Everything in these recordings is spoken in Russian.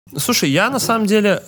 Слушай, я на самом деле...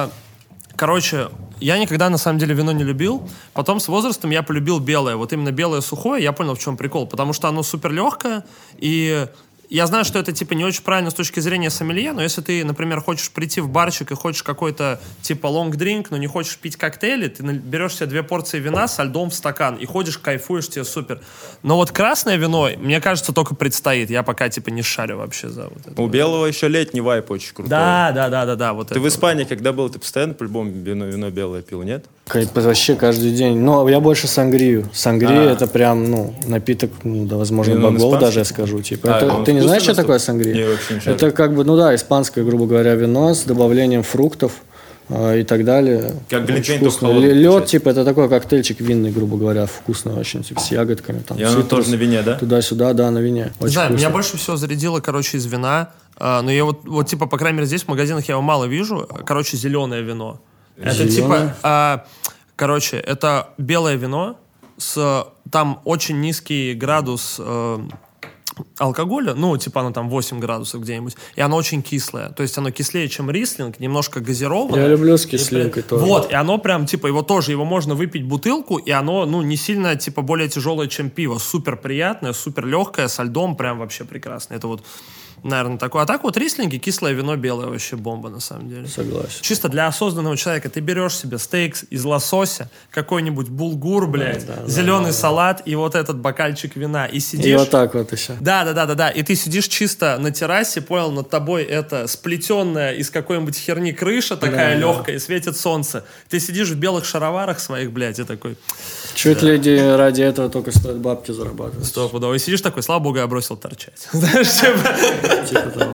я никогда, на самом деле, вино не любил. Потом с возрастом я полюбил белое. Вот именно белое сухое, я понял, в чем прикол. Потому что оно супер легкое, и я знаю, что это, типа, не очень правильно с точки зрения сомелье, но если ты, например, хочешь прийти в барчик и хочешь какой-то, типа, лонг-дринк, но не хочешь пить коктейли, ты берешь себе 2 порции вина со льдом в стакан и ходишь, кайфуешь, тебе супер. Но вот красное вино, мне кажется, только предстоит. Я пока, типа, не шарю вообще за вот это. У белого еще летний вайп очень крутой. Да. Вот ты в Испании, когда был, ты постоянно по-любому вино белое пил, нет? Вообще каждый день. Но я больше сангрию. Сангрия это прям, напиток, да, возможно, богов даже, я скажу. Типа, ты не знаешь, что такое сангрия? Не, вообще не это как бы, испанское, грубо говоря, вино с добавлением фруктов и так далее. Как глинтвейн, вкусно. Лед, типа, это такой коктейльчик винный, грубо говоря, вкусный очень, типа, с ягодками. Там, и оно тоже на вине, да? Туда-сюда, да, на вине. Не знаю, меня больше всего зарядило, из вина. Но я вот, типа, по крайней мере, здесь в магазинах я его мало вижу. Зеленое вино. Это типа, это белое вино там очень низкий градус алкоголя, оно там 8 градусов где-нибудь, и оно очень кислое. То есть оно кислее, чем рислинг, немножко газированное. Я люблю с кислинкой тоже. Вот, и оно прям, типа, его можно выпить бутылку, и оно, не сильно, типа, более тяжелое, чем пиво. Супер приятное, супер легкое, со льдом, прям вообще прекрасно. Это вот, наверное, такое. А так вот рислинги, кислое вино белое, вообще бомба, на самом деле. Согласен. Чисто для осознанного человека. Ты берешь себе стейк из лосося, какой-нибудь булгур, блядь, зеленый салат и вот этот бокальчик вина. И сидишь... И вот так вот еще. Да. И ты сидишь чисто на террасе, понял, над тобой это сплетенная из какой-нибудь херни крыша такая легкая, и светит солнце. Ты сидишь в белых шароварах своих, блядь, и такой... Чуть люди ради этого только стоят бабки зарабатывать. Стопудово. И сидишь такой, слава богу, я бросил торчать. Знаешь, типа...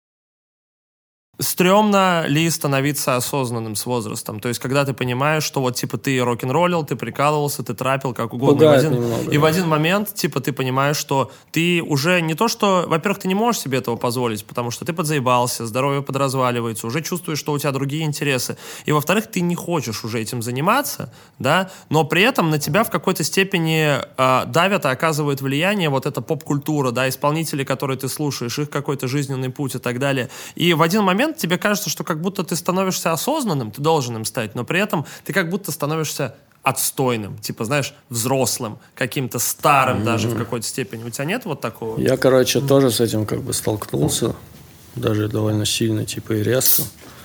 Стремно ли становиться осознанным с возрастом? То есть, когда ты понимаешь, что вот, типа, ты рок-н-роллил, ты прикалывался, ты трапил, как угодно. В один момент, типа, ты понимаешь, что ты уже не то, что... Во-первых, ты не можешь себе этого позволить, потому что ты подзаебался, здоровье подразваливается, уже чувствуешь, что у тебя другие интересы. И, во-вторых, ты не хочешь уже этим заниматься, да, но при этом на тебя в какой-то степени давят и оказывают влияние вот эта поп-культура, да, исполнители, которые ты слушаешь, их какой-то жизненный путь и так далее. И в один момент тебе кажется, что как будто ты становишься осознанным, ты должен им стать, но при этом ты как будто становишься отстойным, типа, знаешь, взрослым, каким-то старым даже в какой-то степени. У тебя нет вот такого? Я, тоже с этим как бы столкнулся, даже довольно сильно, типа, и резко.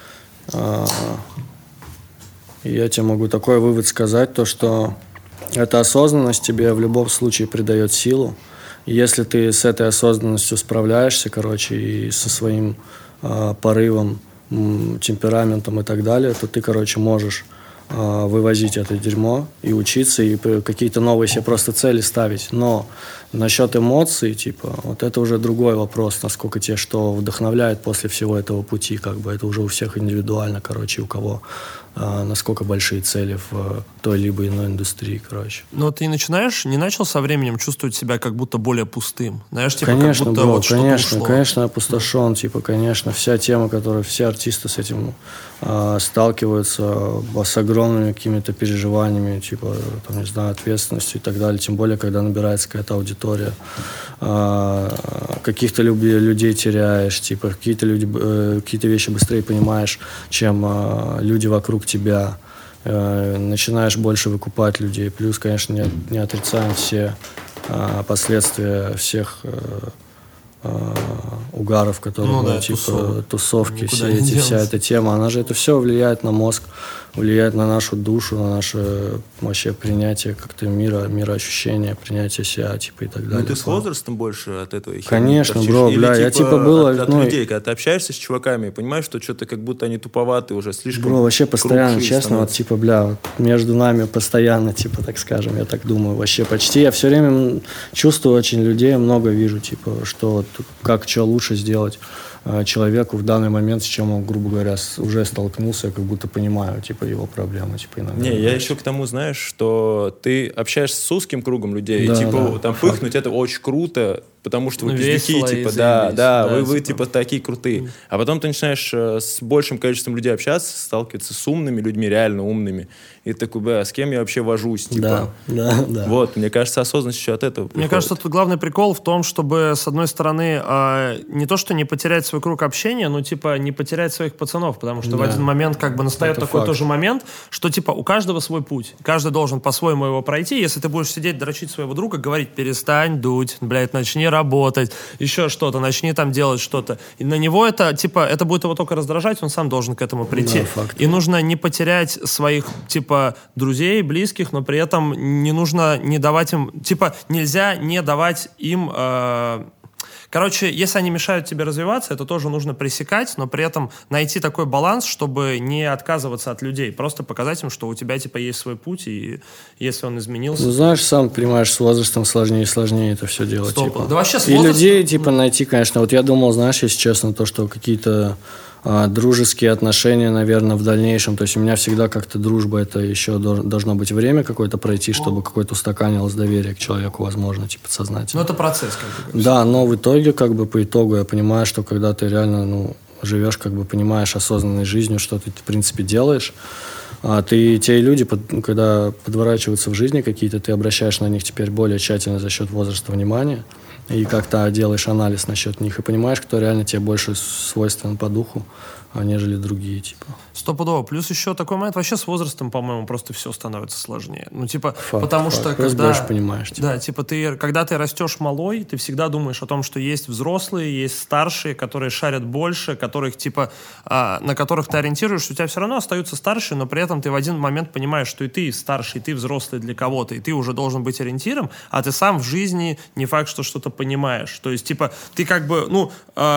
И я тебе могу такой вывод сказать, то, что эта осознанность тебе в любом случае придает силу. И если ты с этой осознанностью справляешься, и со своим порывом, темпераментом и так далее, то ты, можешь вывозить это дерьмо и учиться, и какие-то новые себе просто цели ставить. Но насчет эмоций, типа, вот это уже другой вопрос, насколько тебе что вдохновляет после всего этого пути, это уже у всех индивидуально, у кого насколько большие цели в той либо иной индустрии, Но ты не начал со временем чувствовать себя как будто более пустым? Знаешь, типа, конечно, как будто бро, вот что-то ушло. Конечно, опустошен, конечно, вся тема, все артисты с этим сталкиваются, с огромными какими-то переживаниями, ответственностью и так далее, тем более, когда набирается какая-то аудитория, каких-то людей теряешь, какие-то вещи быстрее понимаешь, чем люди вокруг тебя, начинаешь больше выкупать людей. Плюс, конечно, не отрицаем все последствия всех угаров, которые тусовки, вся эта тема, она же это все влияет на мозг, влияет на нашу душу, на наше вообще принятие как-то мироощущения, принятие себя, и так далее. Ну, ты с возрастом больше от этого херни конечно, торчишь? бро, Или, я было... От людей, когда ты общаешься с чуваками, понимаешь, что что-то как будто они туповаты уже, слишком... Бро, вообще постоянно, честно, между нами постоянно, так скажем, я так думаю, вообще почти. Я все время чувствую очень людей, много вижу, что как что лучше сделать человеку в данный момент, с чем он, грубо говоря, уже столкнулся, я как будто понимаю, его проблемы, иногда. Не, я еще к тому, знаешь, что ты общаешься с узким кругом людей, там пыхнуть это очень круто, потому что вы пиздюки, вы такие крутые. А потом ты начинаешь с большим количеством людей общаться, сталкиваться с умными людьми, реально умными, и ты такой, с кем я вообще вожусь, Да. Вот, мне кажется, осознанность еще от этого приходит. Мне кажется, тут главный прикол в том, чтобы, с одной стороны, не то, что не потерять свой круг общения, ну, типа, не потерять своих пацанов, потому что в один момент как бы настает такой факт. Тоже момент, что, типа, у каждого свой путь. Каждый должен по-своему его пройти. Если ты будешь сидеть, дрочить своего друга, говорить, перестань дуть, блядь, начни работать, еще что-то, начни там делать что-то. И на него это, типа, это будет его только раздражать, он сам должен к этому прийти. Да, факт. И нужно не потерять своих, типа, друзей, близких, но при этом не нужно не давать им, типа, нельзя не давать им... Короче, если они мешают тебе развиваться, это тоже нужно пресекать, но при этом найти такой баланс, чтобы не отказываться от людей. Просто показать им, что у тебя, типа, есть свой путь, и если он изменился... Ну, знаешь, сам понимаешь, с возрастом сложнее и сложнее это все делать. Типа. Да вообще с возрастом... И людей, типа, найти, конечно. Вот я думал, знаешь, если честно, то, что какие-то дружеские отношения, наверное, в дальнейшем. То есть у меня всегда как-то дружба, это еще должно быть время какое-то пройти, чтобы какое-то устаканилось доверие к человеку, возможно, типа, подсознательно. Ну, это процесс, как бы. Да, но в итоге, как бы, по итогу я понимаю, что когда ты реально, ну, живешь, как бы, понимаешь осознанной жизнью, что ты, в принципе, делаешь, те люди, когда подворачиваются в жизни какие-то, ты обращаешь на них теперь более тщательно за счет возраста внимания и как-то делаешь анализ насчет них и понимаешь, кто реально тебе больше свойствен по духу, нежели другие, типа. Стопудово. Плюс еще такой момент, вообще с возрастом, по-моему, просто все становится сложнее. Ну, типа, факт, потому факт. что когда... больше понимаешь. Типа. Да, типа, когда ты растешь малой, ты всегда думаешь о том, что есть взрослые, есть старшие, которые шарят больше, которых, типа, на которых ты ориентируешься, у тебя все равно остаются старшие, но при этом ты в один момент понимаешь, что и ты старший, и ты взрослый для кого-то, и ты уже должен быть ориентиром, а ты сам в жизни не факт, что что-то понимаешь. То есть, типа, ты как бы, ну...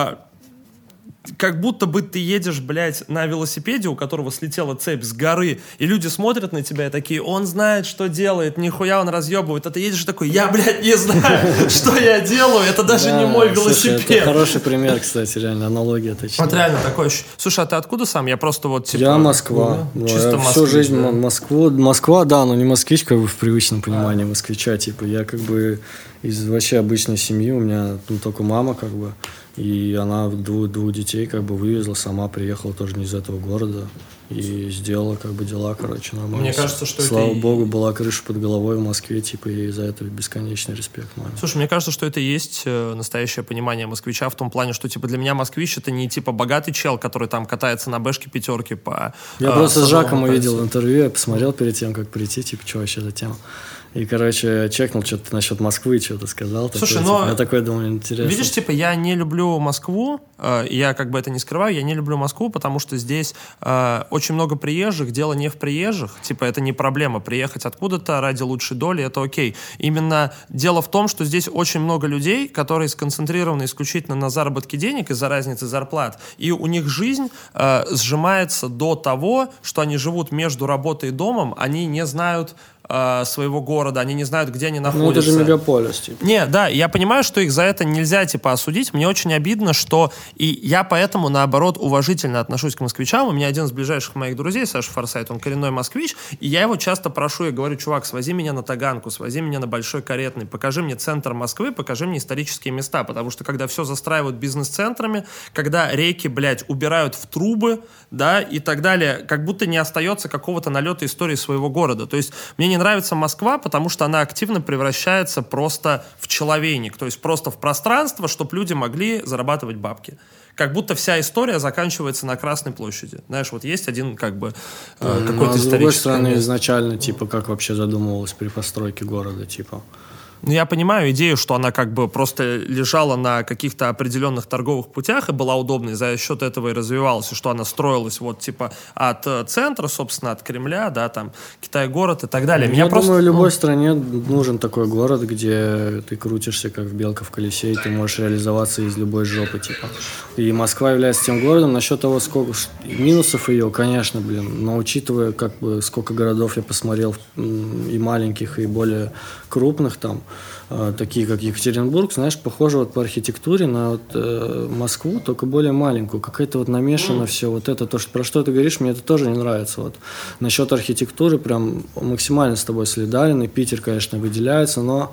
как будто бы ты едешь, блядь, на велосипеде, у которого слетела цепь с горы, и люди смотрят на тебя и такие, он знает, что делает, нихуя он разъебывает, а ты едешь такой, я, блядь, не знаю, что я делаю, это даже не мой велосипед. Слушай, это хороший пример, кстати, реально, аналогия точно. Вот реально такой. Слушай, а ты откуда сам? Я просто вот, типа... Я Москва. Чисто всю жизнь Москва, да, но не москвич, как бы в привычном понимании москвича, типа, я как бы из вообще обычной семьи, у меня только мама, как бы, и она двух детей как бы вывезла, сама приехала тоже не из этого города и сделала как бы дела, короче, нормально. Мне кажется, что Слава богу, была крыша под головой в Москве, типа, и за это бесконечный респект, маме. Слушай, мне кажется, что это и есть настоящее понимание москвича в том плане, что, типа, для меня москвич — это не, типа, богатый чел, который там катается на бэшке пятерки по... Я просто с Жаком увидел интервью, я посмотрел перед тем, как прийти, типа, что вообще за тема. И, короче, чекнул что-то насчет Москвы, что-то сказал. Слушай, такое, типа, я такой думаю, интересно. Видишь, типа, я не люблю Москву, я как бы это не скрываю, я не люблю Москву, потому что здесь очень много приезжих, дело не в приезжих, типа, это не проблема, приехать откуда-то ради лучшей доли, это окей. Именно дело в том, что здесь очень много людей, которые сконцентрированы исключительно на заработке денег из-за разницы зарплат, и у них жизнь сжимается до того, что они живут между работой и домом, они не знают своего города, они не знают, где они находятся. Ну, это же мегаполис, типа. Не, да, я понимаю, что их за это нельзя, типа, осудить. Мне очень обидно, что... И я поэтому, наоборот, уважительно отношусь к москвичам. У меня один из ближайших моих друзей, Саша Форсайт, он коренной москвич, и я его часто прошу, я говорю, чувак, свози меня на Таганку, свози меня на Большой Каретный, покажи мне центр Москвы, покажи мне исторические места, потому что когда все застраивают бизнес-центрами, когда реки, блядь, убирают в трубы, да, и так далее, как будто не остается какого-то налета истории своего города. То есть мне не нравится Москва, потому что она активно превращается просто в человейник, то есть просто в пространство, чтобы люди могли зарабатывать бабки. Как будто вся история заканчивается на Красной площади. Знаешь, вот есть один как бы какой-то исторический... С другой стороны, изначально, типа, как вообще задумывалось при постройке города, типа... Ну, я понимаю идею, что она как бы просто лежала на каких-то определенных торговых путях и была удобной, за счет этого и развивалась, и что она строилась вот типа от центра, собственно, от Кремля, да, там, Китай-город и так далее. Я думаю, любой стране нужен такой город, где ты крутишься, как белка в колесе, и ты можешь реализоваться из любой жопы, типа. И Москва является тем городом. Насчет того, сколько минусов ее, конечно, блин, но учитывая, как бы, сколько городов я посмотрел, и маленьких, и более крупных там, такие как Екатеринбург, знаешь, похоже вот по архитектуре на вот, Москву, только более маленькую. Какая-то вот намешано все. Вот это, то, что, про что ты говоришь, мне это тоже не нравится. Вот. Насчет архитектуры прям максимально с тобой солидарен. И Питер, конечно, выделяется, но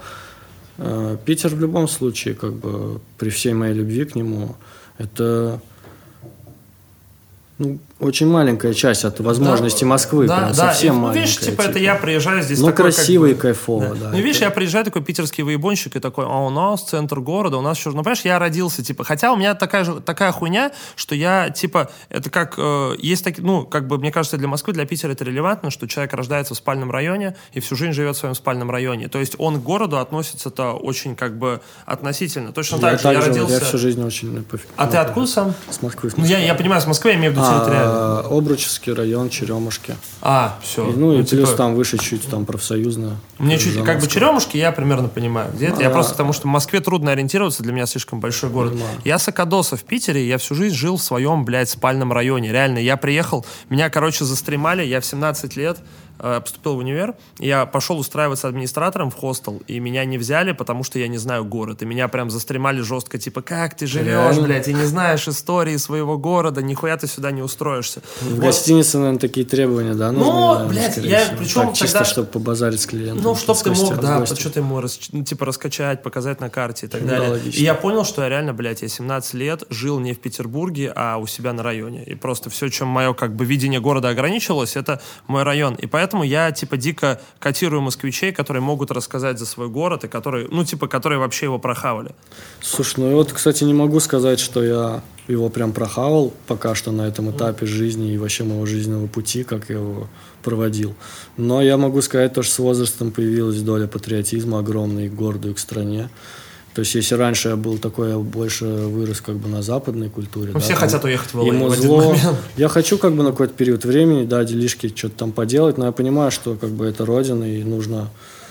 Питер в любом случае, как бы, при всей моей любви к нему, это Ну, очень маленькая часть от возможности Москвы, прям совсем маленькая. Видишь, типа, это я приезжаю здесь такой, красиво как бы, и кайфово, да. Ну, видишь, я приезжаю такой питерский воебонщик и такой, а у нас центр города, у нас еще... Ну, понимаешь, я родился, типа, хотя у меня такая хуйня, что я, типа, это как, есть такие, ну, как бы, мне кажется, для Москвы, для Питера это релевантно, что человек рождается в спальном районе и всю жизнь живет в своем спальном районе. То есть он к городу относится-то очень, как бы, относительно. Точно так же я родился... Я всю жизнь очень... А ты откуда сам? С Москвы. Ну, я понимаю, с Москвы, я имею в виду территориально. Обручевский район, Черемушки. Все. Ну, и плюс типа... там выше чуть, там профсоюзная. Мне чуть, как бы Черемушки я примерно понимаю. Где-то я просто потому, что в Москве трудно ориентироваться, для меня слишком большой город. Понимаю. Я с Акадоса в Питере, я всю жизнь жил в своем, блядь, спальном районе. Реально, я приехал, меня, короче, застремали, я в 17 лет поступил в универ, я пошел устраиваться администратором в хостел, и меня не взяли, потому что я не знаю город. И меня прям застремали жестко, типа, как ты живешь, блядь, и не знаешь истории своего города, нихуя ты сюда не устроишься. В гостинице, наверное, такие требования, да? Ну, блядь, я причем так, чисто, чтобы побазарить с клиентом. Ну, чтобы ты мог, да, что-то ему типа раскачать, показать на карте и так далее. Логично. И я понял, что я реально, блядь, я 17 лет жил не в Петербурге, а у себя на районе. И просто все, чем мое, как бы, видение города ограничивалось, это мой район. И поэтому я, типа, дико котирую москвичей, которые могут рассказать за свой город и которые, ну, типа, которые вообще его прохавали. Слушай, ну, вот, кстати, не могу сказать, что я его прям прохавал пока что на этом этапе жизни и вообще моего жизненного пути, как я его проводил. Но я могу сказать, то, что с возрастом появилась доля патриотизма огромной, гордую к стране. То есть, если раньше я был такой, я больше вырос как бы на западной культуре. Ну, да, все хотят уехать в ЛА в один момент. Я хочу как бы на какой-то период времени, да, делишки что-то там поделать, но я понимаю, что как бы это родина, и нужно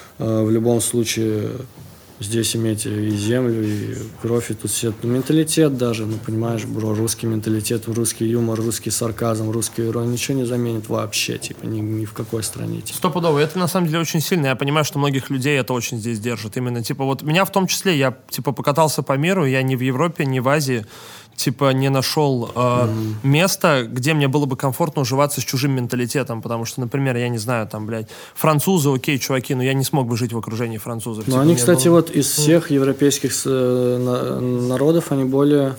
в любом случае здесь иметь и землю, и кровь, и тут все. Менталитет даже, ну, понимаешь, бро, русский менталитет, русский юмор, русский сарказм, русский ирония ничего не заменит вообще, типа, ни в какой стране. Типа. Стопудово. Это, на самом деле, очень сильно. Я понимаю, что многих людей это очень здесь держит. Именно, типа, вот меня в том числе, я, типа, покатался по миру, я ни в Европе, ни в Азии, типа, не нашел места, где мне было бы комфортно уживаться с чужим менталитетом, потому что, например, я не знаю, там, блядь, французы, окей, чуваки, но я не смог бы жить в окружении французов. Ну, они, кстати, вот из всех европейских народов, они более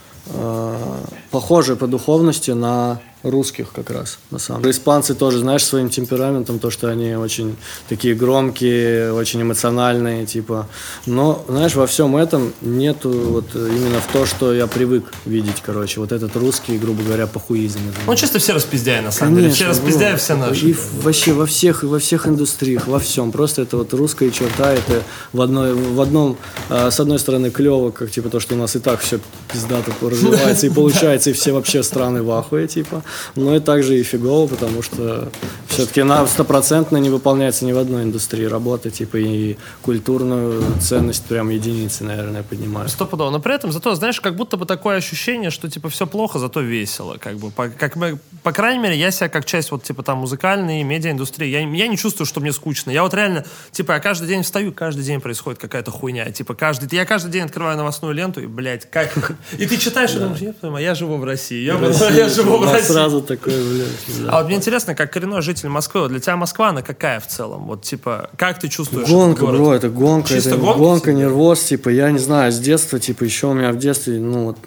похожи по духовности на русских как раз, на самом деле. Испанцы тоже, знаешь, своим темпераментом, то, что они очень такие громкие, очень эмоциональные, типа. Но, знаешь, во всем этом нету вот именно в то, что я привык видеть, короче. Вот этот русский, грубо говоря, похуизм. Ну, чисто все распиздяи, на самом деле. Все распиздяи, все наши. И вообще во всех индустриях, во всем. Просто это вот русская черта, это в одном, с одной стороны, клево, как, типа, то, что у нас и так все пиздато развивается и получается, и все вообще страны в ахуе, типа. Но и также и фигово, потому что все-таки стопроцентно не выполняется ни в одной индустрии работы, типа, и культурную ценность прям единицы, наверное, поднимают. Стопудово. Но при этом, зато, знаешь, как будто бы такое ощущение, что, типа, все плохо, зато весело, как бы. По крайней мере, я себя как часть, вот, типа, там, музыкальной, медиаиндустрии, я не чувствую, что мне скучно. Я вот реально, типа, я каждый день встаю, каждый день происходит какая-то хуйня. Типа, я каждый день открываю новостную ленту, и, блядь, как... И ты читаешь, и думаешь, я живу в России. Я живу в России. Сразу такое, блядь. А вот мне интересно, как коренной житель Москвы, вот для тебя Москва, она какая в целом? Вот, типа, как ты чувствуешь? Гонка, бро, это гонка. Чисто это гонка, нервоз, типа, я не знаю, с детства, типа, еще у меня в детстве, ну, вот,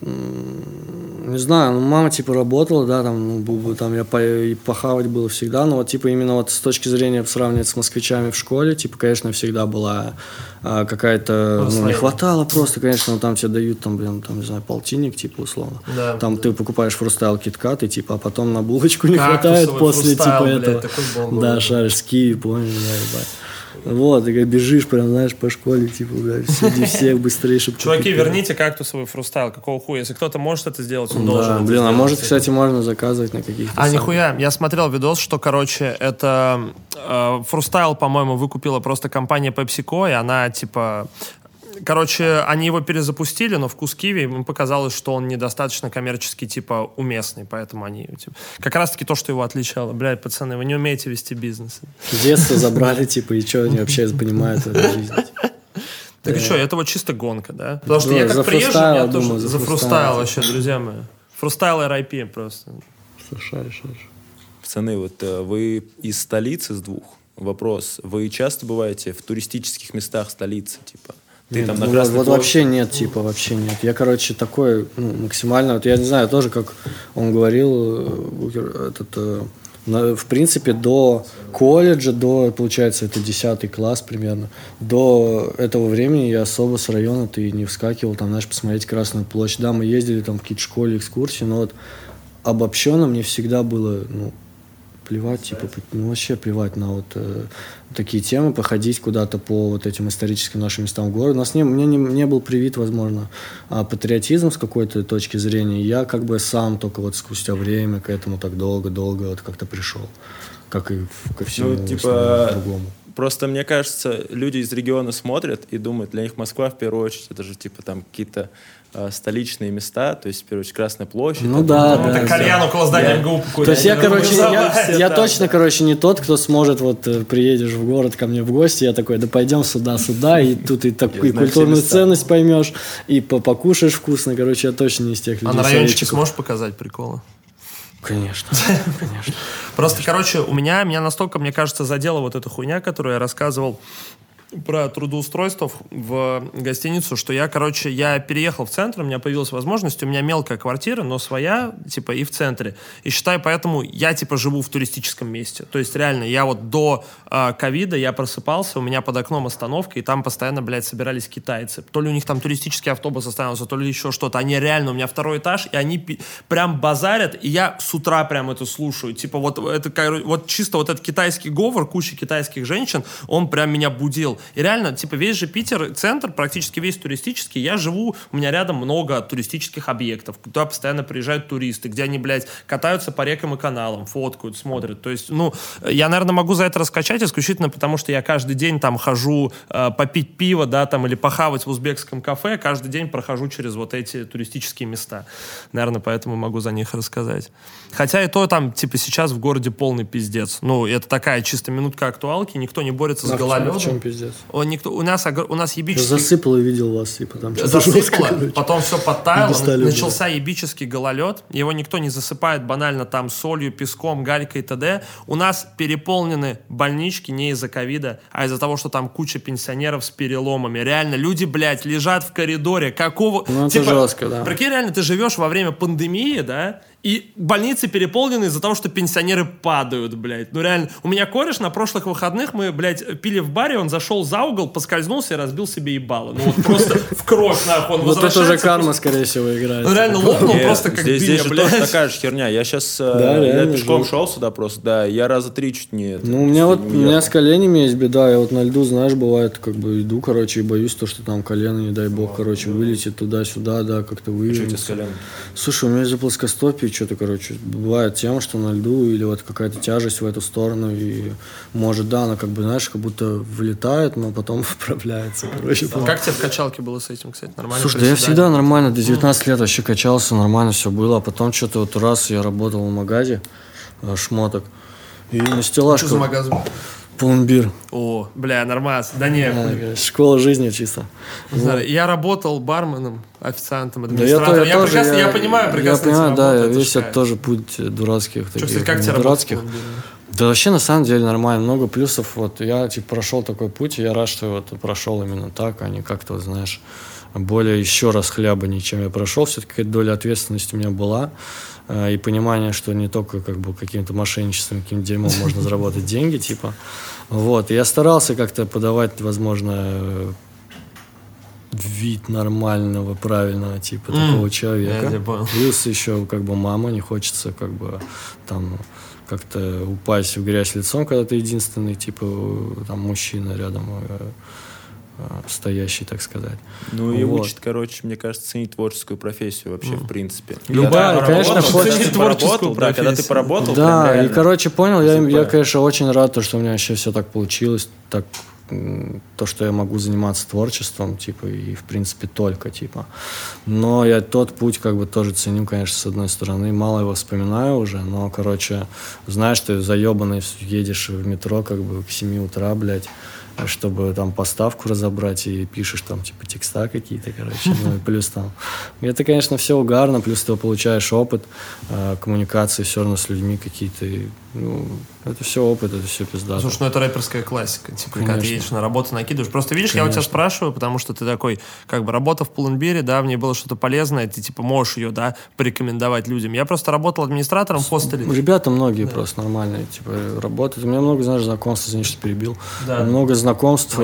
не знаю, ну, мама, типа, работала, да, там, ну, там я и похавать было всегда, но вот, типа, именно вот с точки зрения сравнивать с москвичами в школе, типа, конечно, всегда была какая-то, ну, не хватало просто, конечно, там тебе дают, там, блин, там, не знаю, полтинник, типа, условно. Да. Там ты покупаешь фрустайл, киткат, и, типа, а потом на булочку не хватает после, типа, этого. Да, шаришь с киви, понял, да, ебать. Вот, и как бежишь прям, знаешь, по школе, типа, блядь, среди всех быстрее, чтобы... Чуваки, верните кактусовый фрустайл, какого хуя? Если кто-то может это сделать, он должен это блин, сделать. А может, кстати, можно заказывать на каких-то... Нихуя, я смотрел видос, что, короче, это фрустайл, по-моему, выкупила просто компания PepsiCo, и она, типа... Короче, они его перезапустили, но вкус киви, им показалось, что он недостаточно коммерчески, типа, уместный, поэтому они, типа, как раз-таки то, что его отличало. Блядь, пацаны, вы не умеете вести бизнес. Детство забрали, типа, и что они вообще понимают в этой жизни? Так и что, это вот чисто гонка, да? Потому что я как приезжий, я тоже за фрустайл вообще, друзья мои. Фрустайл RIP просто. Шаришь. Пацаны, вот вы из столицы с двух. Вопрос, вы часто бываете в туристических местах столицы, типа? Ты там на Красной площади... вообще нет, типа, вообще нет. Я, короче, такой, максимально, вот я не знаю, тоже, как он говорил, в принципе, до колледжа, получается, это 10 класс примерно, до этого времени я особо с района-то и не вскакивал, там, знаешь, посмотреть Красную площадь. Да, мы ездили там в какие-то школе, экскурсии, но вот обобщенно мне всегда было, плевать, типа, вообще плевать на вот такие темы, походить куда-то по вот этим историческим нашим местам в городе. Мне не был привит, возможно, патриотизм с какой-то точки зрения. Я как бы сам только вот спустя время к этому так долго-долго вот как-то пришел, как и ко всему другому. Просто, мне кажется, люди из региона смотрят и думают, для них Москва, в первую очередь, это же, типа, там какие-то столичные места, то есть, в первую очередь, Красная площадь. Это кальян около здания МГУ покурить. То есть я точно, не тот, кто сможет, вот, приедешь в город ко мне в гости, я такой, да пойдем сюда, и тут и такую культурную ценность поймешь, и покушаешь вкусно, я точно не из тех людей. А на райончике сможешь показать приколы? Конечно, конечно. Просто, у меня настолько, мне кажется, задела вот эта хуйня, которую я рассказывал про трудоустройство в гостиницу, что я переехал в центр, у меня появилась возможность, у меня мелкая квартира, но своя, типа, и в центре. И считай, поэтому я, типа, живу в туристическом месте. То есть, реально, я вот до ковида я просыпался, у меня под окном остановка, и там постоянно, блядь, собирались китайцы. То ли у них там туристический автобус остановился, то ли еще что-то. Они реально, у меня 2-й этаж, и они прям базарят, и я с утра прям это слушаю. Типа, вот чисто вот этот китайский говор, куча китайских женщин, он прям меня будил. И реально, типа, весь же Питер, центр, практически весь туристический, я живу, у меня рядом много туристических объектов, туда постоянно приезжают туристы, где они, блядь, катаются по рекам и каналам, фоткают, смотрят. То есть, я, наверное, могу за это раскачать исключительно потому, что я каждый день там хожу попить пиво, да, там, или похавать в узбекском кафе, каждый день прохожу через вот эти туристические места. Наверное, поэтому могу за них рассказать. Хотя и то там, типа, сейчас в городе полный пиздец. Это такая чисто минутка актуалки, никто не борется с гололедом. В чем пиздец? У нас ебический... Засыпало и видел вас, типа, там что-то засыпало, потом все подтаяло, начался ебический гололед, его никто не засыпает банально там солью, песком, галькой и т.д. У нас переполнены больнички не из-за ковида, а из-за того, что там куча пенсионеров с переломами. Реально, люди, блядь, лежат в коридоре. Какого... это жестко, да. Прикинь, реально, ты живешь во время пандемии, да, и больницы переполнены из-за того, что пенсионеры падают, блядь. Реально. У меня кореш на прошлых выходных, мы, блядь, пили в баре, он зашел за угол, поскользнулся и разбил себе ебало. Просто в кровь, нахуй. Он вот это уже карма, скорее всего, играет. Реально лопнул просто как здесь биня, же блядь. тоже такая же херня. Я сейчас я пешком шел сюда просто, да, я раза 3 чуть не... у меня с коленями есть беда. Я вот на льду, знаешь, бывает, иду, и боюсь то, что там колено, не дай бог, вылетит туда-сюда, да, как-то вывернется. Что тебе с коленом? Слушай, у меня из-за плоскостопия что-то, бывает тем, что на льду или вот какая-то тяжесть в эту сторону, и может, да, она знаешь, как будто вылетает, но потом вправляется, Как тебе в качалке было с этим, кстати, нормально? Слушай, да я всегда нормально, до 19 лет вообще качался, нормально все было, а потом что-то вот раз я работал в магазе шмоток, и на стеллажку... Что за магаз? Пломбир. О, бля, нормас. Да не. Школа жизни чисто. Я работал барменом, официантом, администратором. Я понимаю прекрасно. Я понимаю, да, весь это тоже путь дурацких. Кстати, как тебе дурацких. Да вообще, на самом деле, нормально. Много плюсов. Вот я, прошел такой путь, и я рад, что вот прошел именно так, а не как-то, знаешь, более еще раз хлябанее, чем я прошел. Все-таки какая-то доля ответственности у меня была. И понимание, что не только каким-то мошенничеством, каким-то дерьмом можно заработать деньги, Вот. И я старался как-то подавать, возможно, вид нормального, правильного такого человека. Плюс еще мама, не хочется там как-то упасть в грязь лицом, когда ты единственный там мужчина рядом стоящий, так сказать. И учит, мне кажется, ценить творческую профессию вообще, в принципе. Любая, конечно, хочет творческую профессию. Когда ты поработал, да, и, понял, я, конечно, очень рад, что у меня вообще все так получилось, то, что я могу заниматься творчеством, и, в принципе, только, Но я тот путь, тоже ценю, конечно, с одной стороны, мало его вспоминаю уже, но, знаешь, ты заебанный едешь в метро, к 7 утра, блядь, чтобы там поставку разобрать, и пишешь там, текста какие-то, и плюс там. Это, конечно, все угарно, плюс ты получаешь опыт, коммуникации все равно с людьми какие-то, Это все опыт, это все пиздато. Слушай, ну это рэперская классика. Типа, когда ты едешь на работу, накидываешь. Просто видишь, я у тебя спрашиваю, потому что ты такой, как бы, работа в Pull&Bear, да, в ней было что-то полезное, ты, типа, можешь ее, да, порекомендовать людям. Я просто работал администратором в хостеле. Ребята многие просто нормальные, типа, работают. У меня много, знаешь, знакомств, извини, что перебил. Много знакомств,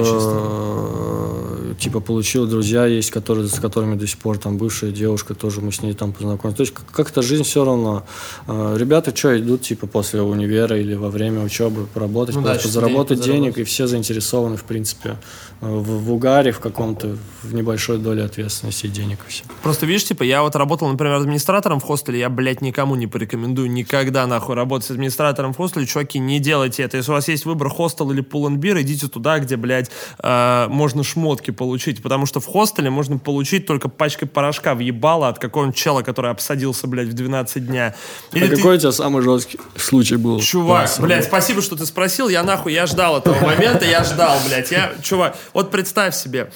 типа, получил, друзья есть, с которыми до сих пор, там, бывшая девушка, тоже мы с ней там познакомились. То есть, как-то жизнь все равно. Ребята, что, идут, типа, после универа или во время учебы поработать, заработать денег, и все заинтересованы, в принципе, в угаре, в каком-то, в небольшой доле ответственности и денег и все. Просто видишь, типа, я вот работал, например, администратором в хостеле, я, блядь, никому не порекомендую никогда, нахуй, работать с администратором в хостеле, чуваки, не делайте это. Если у вас есть выбор хостел или Pull&Bear, идите туда, где, блядь, можно шмотки получить, потому что в хостеле можно получить только пачкой порошка въебало от какого-нибудь чела, который обсадился, блядь, в 12 дня. Или какой у тебя самый жесткий случай был? Чувак, блядь, спасибо, что ты спросил, я нахуй, я ждал этого момента, блядь, чувак, вот представь себе,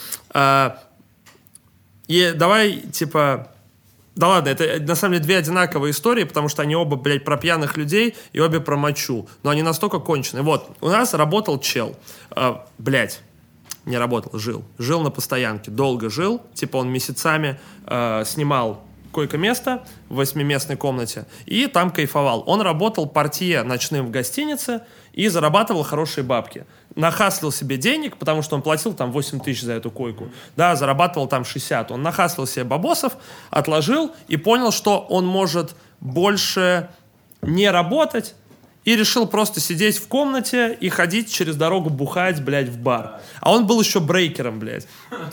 и давай, типа, да ладно, это на самом деле две одинаковые истории, потому что они оба, блядь, про пьяных людей и обе про мочу, но они настолько конченые. Вот, у нас работал чел, блядь, не работал, жил на постоянке, долго жил, типа он месяцами снимал койко-место в 8-местной комнате и там кайфовал. Он работал портье ночным в гостинице и зарабатывал хорошие бабки. Нахаслил себе денег, потому что он платил там 8 тысяч за эту койку. Да, зарабатывал там 60. Он нахаслил себе бабосов, отложил и понял, что он может больше не работать, и решил просто сидеть в комнате и ходить через дорогу бухать, блядь, в бар. А он был еще брейкером, блядь.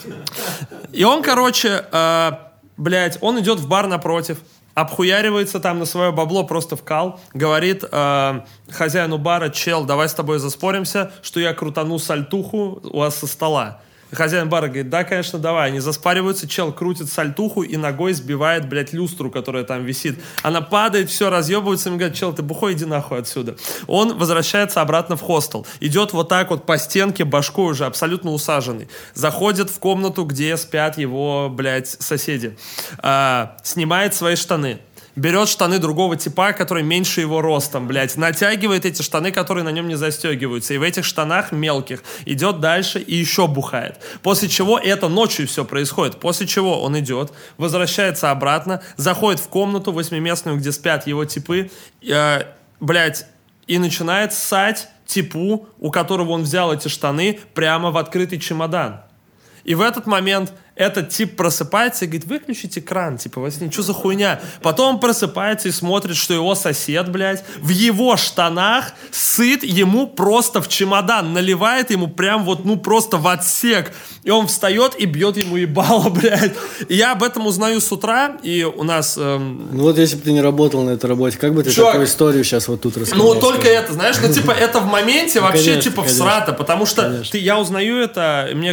И он, короче, блядь, он идет в бар напротив, обхуяривается там на свое бабло просто в кал, говорит хозяину бара: чел, давай с тобой заспоримся, что я крутану сальтуху у вас со стола. Хозяин бара говорит: да, конечно, давай. Они заспариваются, чел крутит сальтуху и ногой сбивает, блядь, люстру, которая там висит. Она падает, все, разъебывается, им говорит: чел, ты бухой, иди нахуй отсюда. Он возвращается обратно в хостел. Идет вот так вот по стенке, башкой уже абсолютно усаженный. Заходит в комнату, где спят его, блядь, соседи. Снимает свои штаны. Берет штаны другого типа, который меньше его ростом, блядь, натягивает эти штаны, которые на нем не застегиваются, и в этих штанах мелких идет дальше и еще бухает. После чего это ночью все происходит. После чего он идет, возвращается обратно, заходит в комнату 8-местную, где спят его типы, блядь, и начинает ссать типу, у которого он взял эти штаны, прямо в открытый чемодан. И в этот момент этот тип просыпается и говорит: выключите кран, типа, во сне, что за хуйня? Потом он просыпается и смотрит, что его сосед, блядь, в его штанах сыт ему просто в чемодан, наливает ему прям вот, ну, просто в отсек. И он встает и бьет ему ебало, блядь. И я об этом узнаю с утра, и у нас... Ну вот если бы ты не работал на этой работе, как бы ты такую историю сейчас вот тут рассказал? Ну только это, знаешь, ну типа это в моменте вообще, конечно, типа всрато, потому что я узнаю это, мне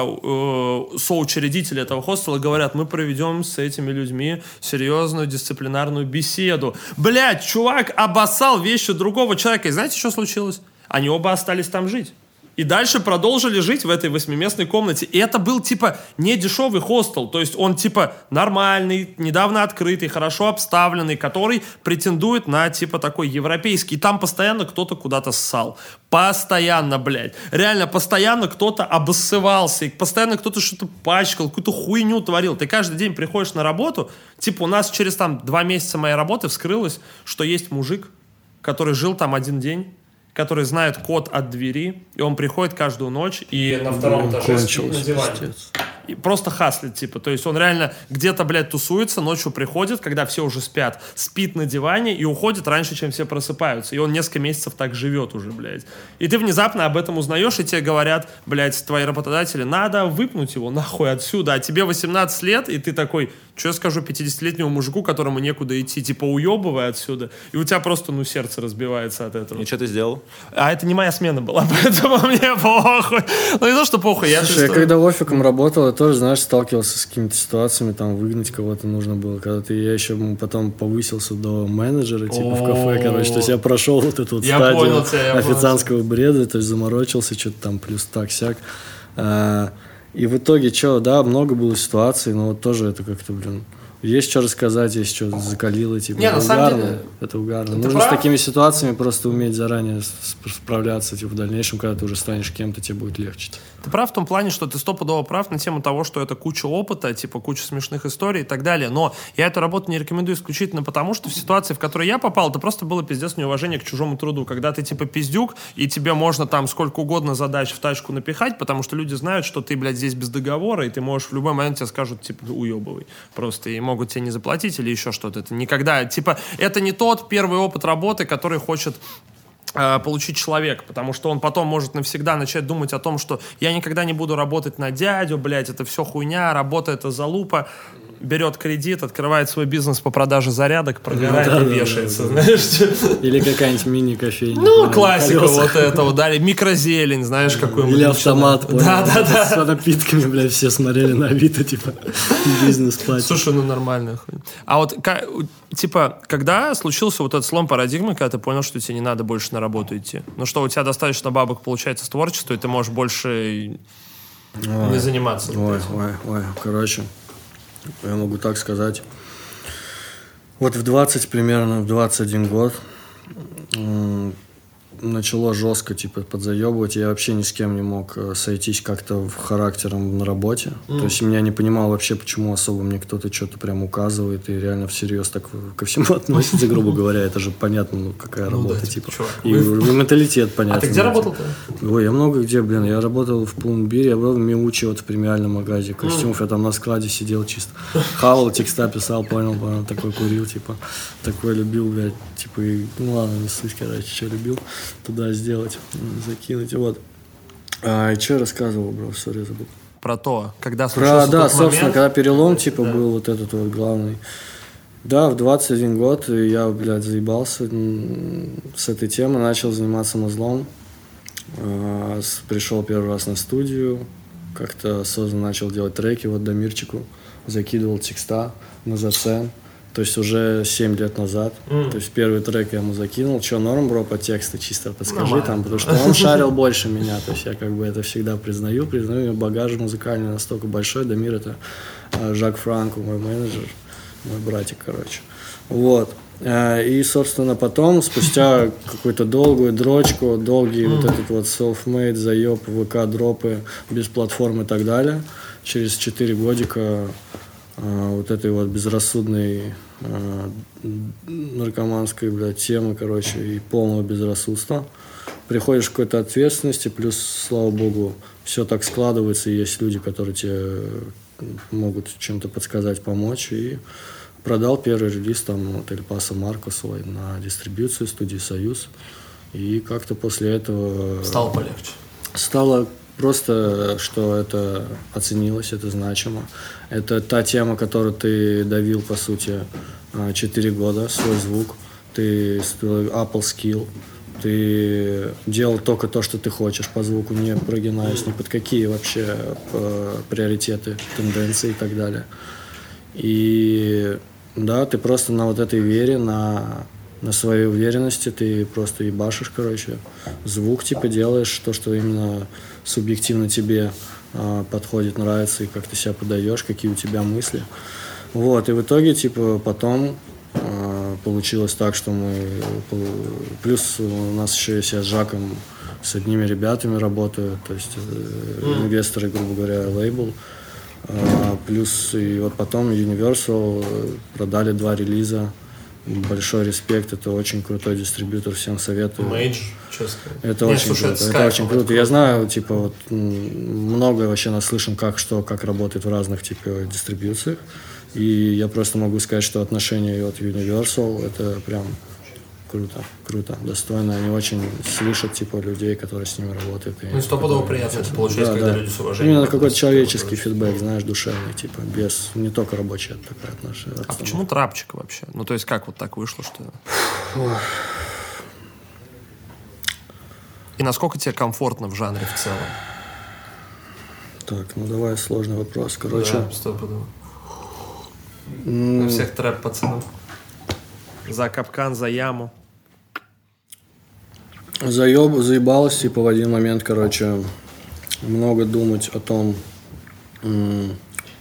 типа соучредители этого хостела говорят: мы проведем с этими людьми серьезную дисциплинарную беседу. Блядь, чувак обоссал вещи другого человека, и знаете, что случилось? Они оба остались там жить. И дальше продолжили жить в этой 8-местной комнате. И это был, типа, не дешевый хостел. То есть он, типа, нормальный, недавно открытый, хорошо обставленный, который претендует на, типа, такой европейский. И там постоянно кто-то куда-то ссал. Постоянно, блядь. Реально, постоянно кто-то обоссывался. И постоянно кто-то что-то пачкал, какую-то хуйню творил. Ты каждый день приходишь на работу. Типа, у нас через, там, 2 месяца моей работы вскрылось, что есть мужик, который жил там 1 день, который знает код от двери, и он приходит каждую ночь и на 2-м этаже спит на диване. И просто хаслит, типа. То есть он реально где-то, блядь, тусуется, ночью приходит, когда все уже спят, спит на диване и уходит раньше, чем все просыпаются. И он несколько месяцев так живет уже, блядь. И ты внезапно об этом узнаешь, и тебе говорят: блядь, твои работодатели, надо выпнуть его нахуй отсюда. А тебе 18 лет, и ты такой: что я скажу 50-летнему мужику, которому некуда идти? Типа, уебывай отсюда. И у тебя просто, ну, сердце разбивается от этого. И что ты сделал? А это не моя смена была, поэтому мне похуй. Ну, не то, что похуй. Слушай, я когда офиком работал, я тоже, знаешь, сталкивался с какими-то ситуациями, там, выгнать кого-то нужно было. Я еще потом повысился до менеджера, типа, в кафе, короче. То есть я прошел вот эту вот стадию официантского бреда, то есть заморочился, что-то там плюс так-сяк. И в итоге, много было ситуаций, но вот тоже это как-то, есть что рассказать, есть что закалило, типа, не, это угарно. Это угарно. Нужно прав? с такими ситуациями просто уметь заранее справляться, типа, в дальнейшем, когда ты уже станешь кем-то, тебе будет легче. Ты прав в том плане, что ты стопудово прав на тему того, что это куча опыта, типа, куча смешных историй и так далее, но я эту работу не рекомендую исключительно потому, что в ситуации, в которой я попал, это просто было пиздец неуважение к чужому труду, когда ты, типа, пиздюк, и тебе можно там сколько угодно задач в тачку напихать, потому что люди знают, что ты, блядь, здесь без договора, и ты можешь в любой момент тебе скажут, типа, уебывай просто, и могут тебе не заплатить или еще что-то. Это никогда, типа, это не тот первый опыт работы, который хочет получить человек, потому что он потом может навсегда начать думать о том, что я никогда не буду работать на дядю, блядь, это все хуйня, работа это залупа, берет кредит, открывает свой бизнес по продаже зарядок, прогорает и вешается, знаешь. Или какая-нибудь мини-кофейня. Ну, классика вот этого, да, микрозелень, знаешь, какой-нибудь. Или автомат, да. С напитками, блядь, все смотрели на Авито, типа, бизнес платит. Слушай, ну нормально. А вот, типа, когда случился вот этот слом парадигмы, когда ты понял, что тебе не надо больше на работу идти? Ну что, у тебя достаточно бабок получается с творчеством, и ты можешь больше не заниматься. Ой, короче, я могу так сказать. Вот в 21 год начало жестко, типа, подзаебывать. Я вообще ни с кем не мог сойтись как-то характером на работе. То есть я не понимал вообще, почему особо мне кто-то что-то прям указывает и реально всерьез так ко всему относится, грубо говоря. Это же понятно, ну, какая работа, да, типа. Чувак, и менталитет понятно. А ты где работал-то? Ой, я много где, блин. Я работал в Пломбире, я был в Миучи, вот в премиальном магазе костюмов. Я там на складе сидел чисто. Хавал, текста писал, понял, такой курил, типа. Такой любил, блядь, типа, ну ладно, не суть, короче, что любил. Туда сделать, закинуть, вот. И что я рассказывал, бро, сори, забыл. Про то, когда случился да, тот собственно, момент, когда перелом, типа, был вот этот вот главный. Да, в 21 год я, блядь, заебался с этой темы, начал заниматься музлом. Пришел первый раз на студию, как-то осознанно начал делать треки, вот Дамирчику, закидывал текста на зацен. То есть уже 7 лет назад. То есть первый трек я ему закинул. Че, норм, бро, по тексту чисто подскажи там, потому что он шарил больше меня. То есть я как бы это всегда признаю, багаж музыкальный настолько большой. Дамир — это Жак Франко, мой менеджер, мой братик, короче. Вот. И, собственно, потом, спустя какую-то долгую дрочку, долгий вот этот вот self-made, заеб, ВК-дропы, без платформ и так далее, через 4 годика вот этой вот безрассудной наркоманской, блядь, темы, короче, и полного безрассудства. Приходишь к какой-то ответственности, плюс, слава богу, все так складывается, и есть люди, которые тебе могут чем-то подсказать, помочь, и продал первый релиз там от Эль Пасо Марко свой на дистрибьюцию студии «Союз», и как-то после этого... Стало полегче. Стало просто, что это оценилось, это значимо. Это та тема, которую ты давил, по сути, 4 года, свой звук. Ты Apple Skill. Ты делал только то, что ты хочешь по звуку, не прогинаясь ни под какие вообще приоритеты, тенденции и так далее. И да, ты просто на вот этой вере, на своей уверенности, ты просто ебашишь, короче. Звук, типа, делаешь то, что именно субъективно тебе подходит, нравится, и как ты себя подаешь, какие у тебя мысли. Вот, и в итоге, типа, потом получилось так, что мы... Плюс у нас еще есть, я с Жаком, с одними ребятами работаю, то есть инвесторы, грубо говоря, лейбл. Плюс и вот потом Universal продали 2 релиза. Большой респект, это очень крутой дистрибьютор, всем советую. Мейдж, честно. Это очень круто, это очень круто. Я знаю, типа, вот много вообще наслышан, как работает в разных, типа, дистрибьюциях. И я просто могу сказать, что отношения от Universal, это прям круто, достойно. Они очень слышат, типа, людей, которые с ними работают. Ну, стопудово приятно это получается, когда люди с уважением. Именно какой-то человеческий фидбэк, знаешь, душевный, типа, без, не только рабочая такая отношения. А почему трапчик вообще? Ну, то есть, как вот так вышло, что... И насколько тебе комфортно в жанре в целом? Так, ну давай сложный вопрос, короче. Да, стопудово. На всех трэп пацанов. За капкан, за яму. Заебалось, типа, в один момент, короче, много думать о том,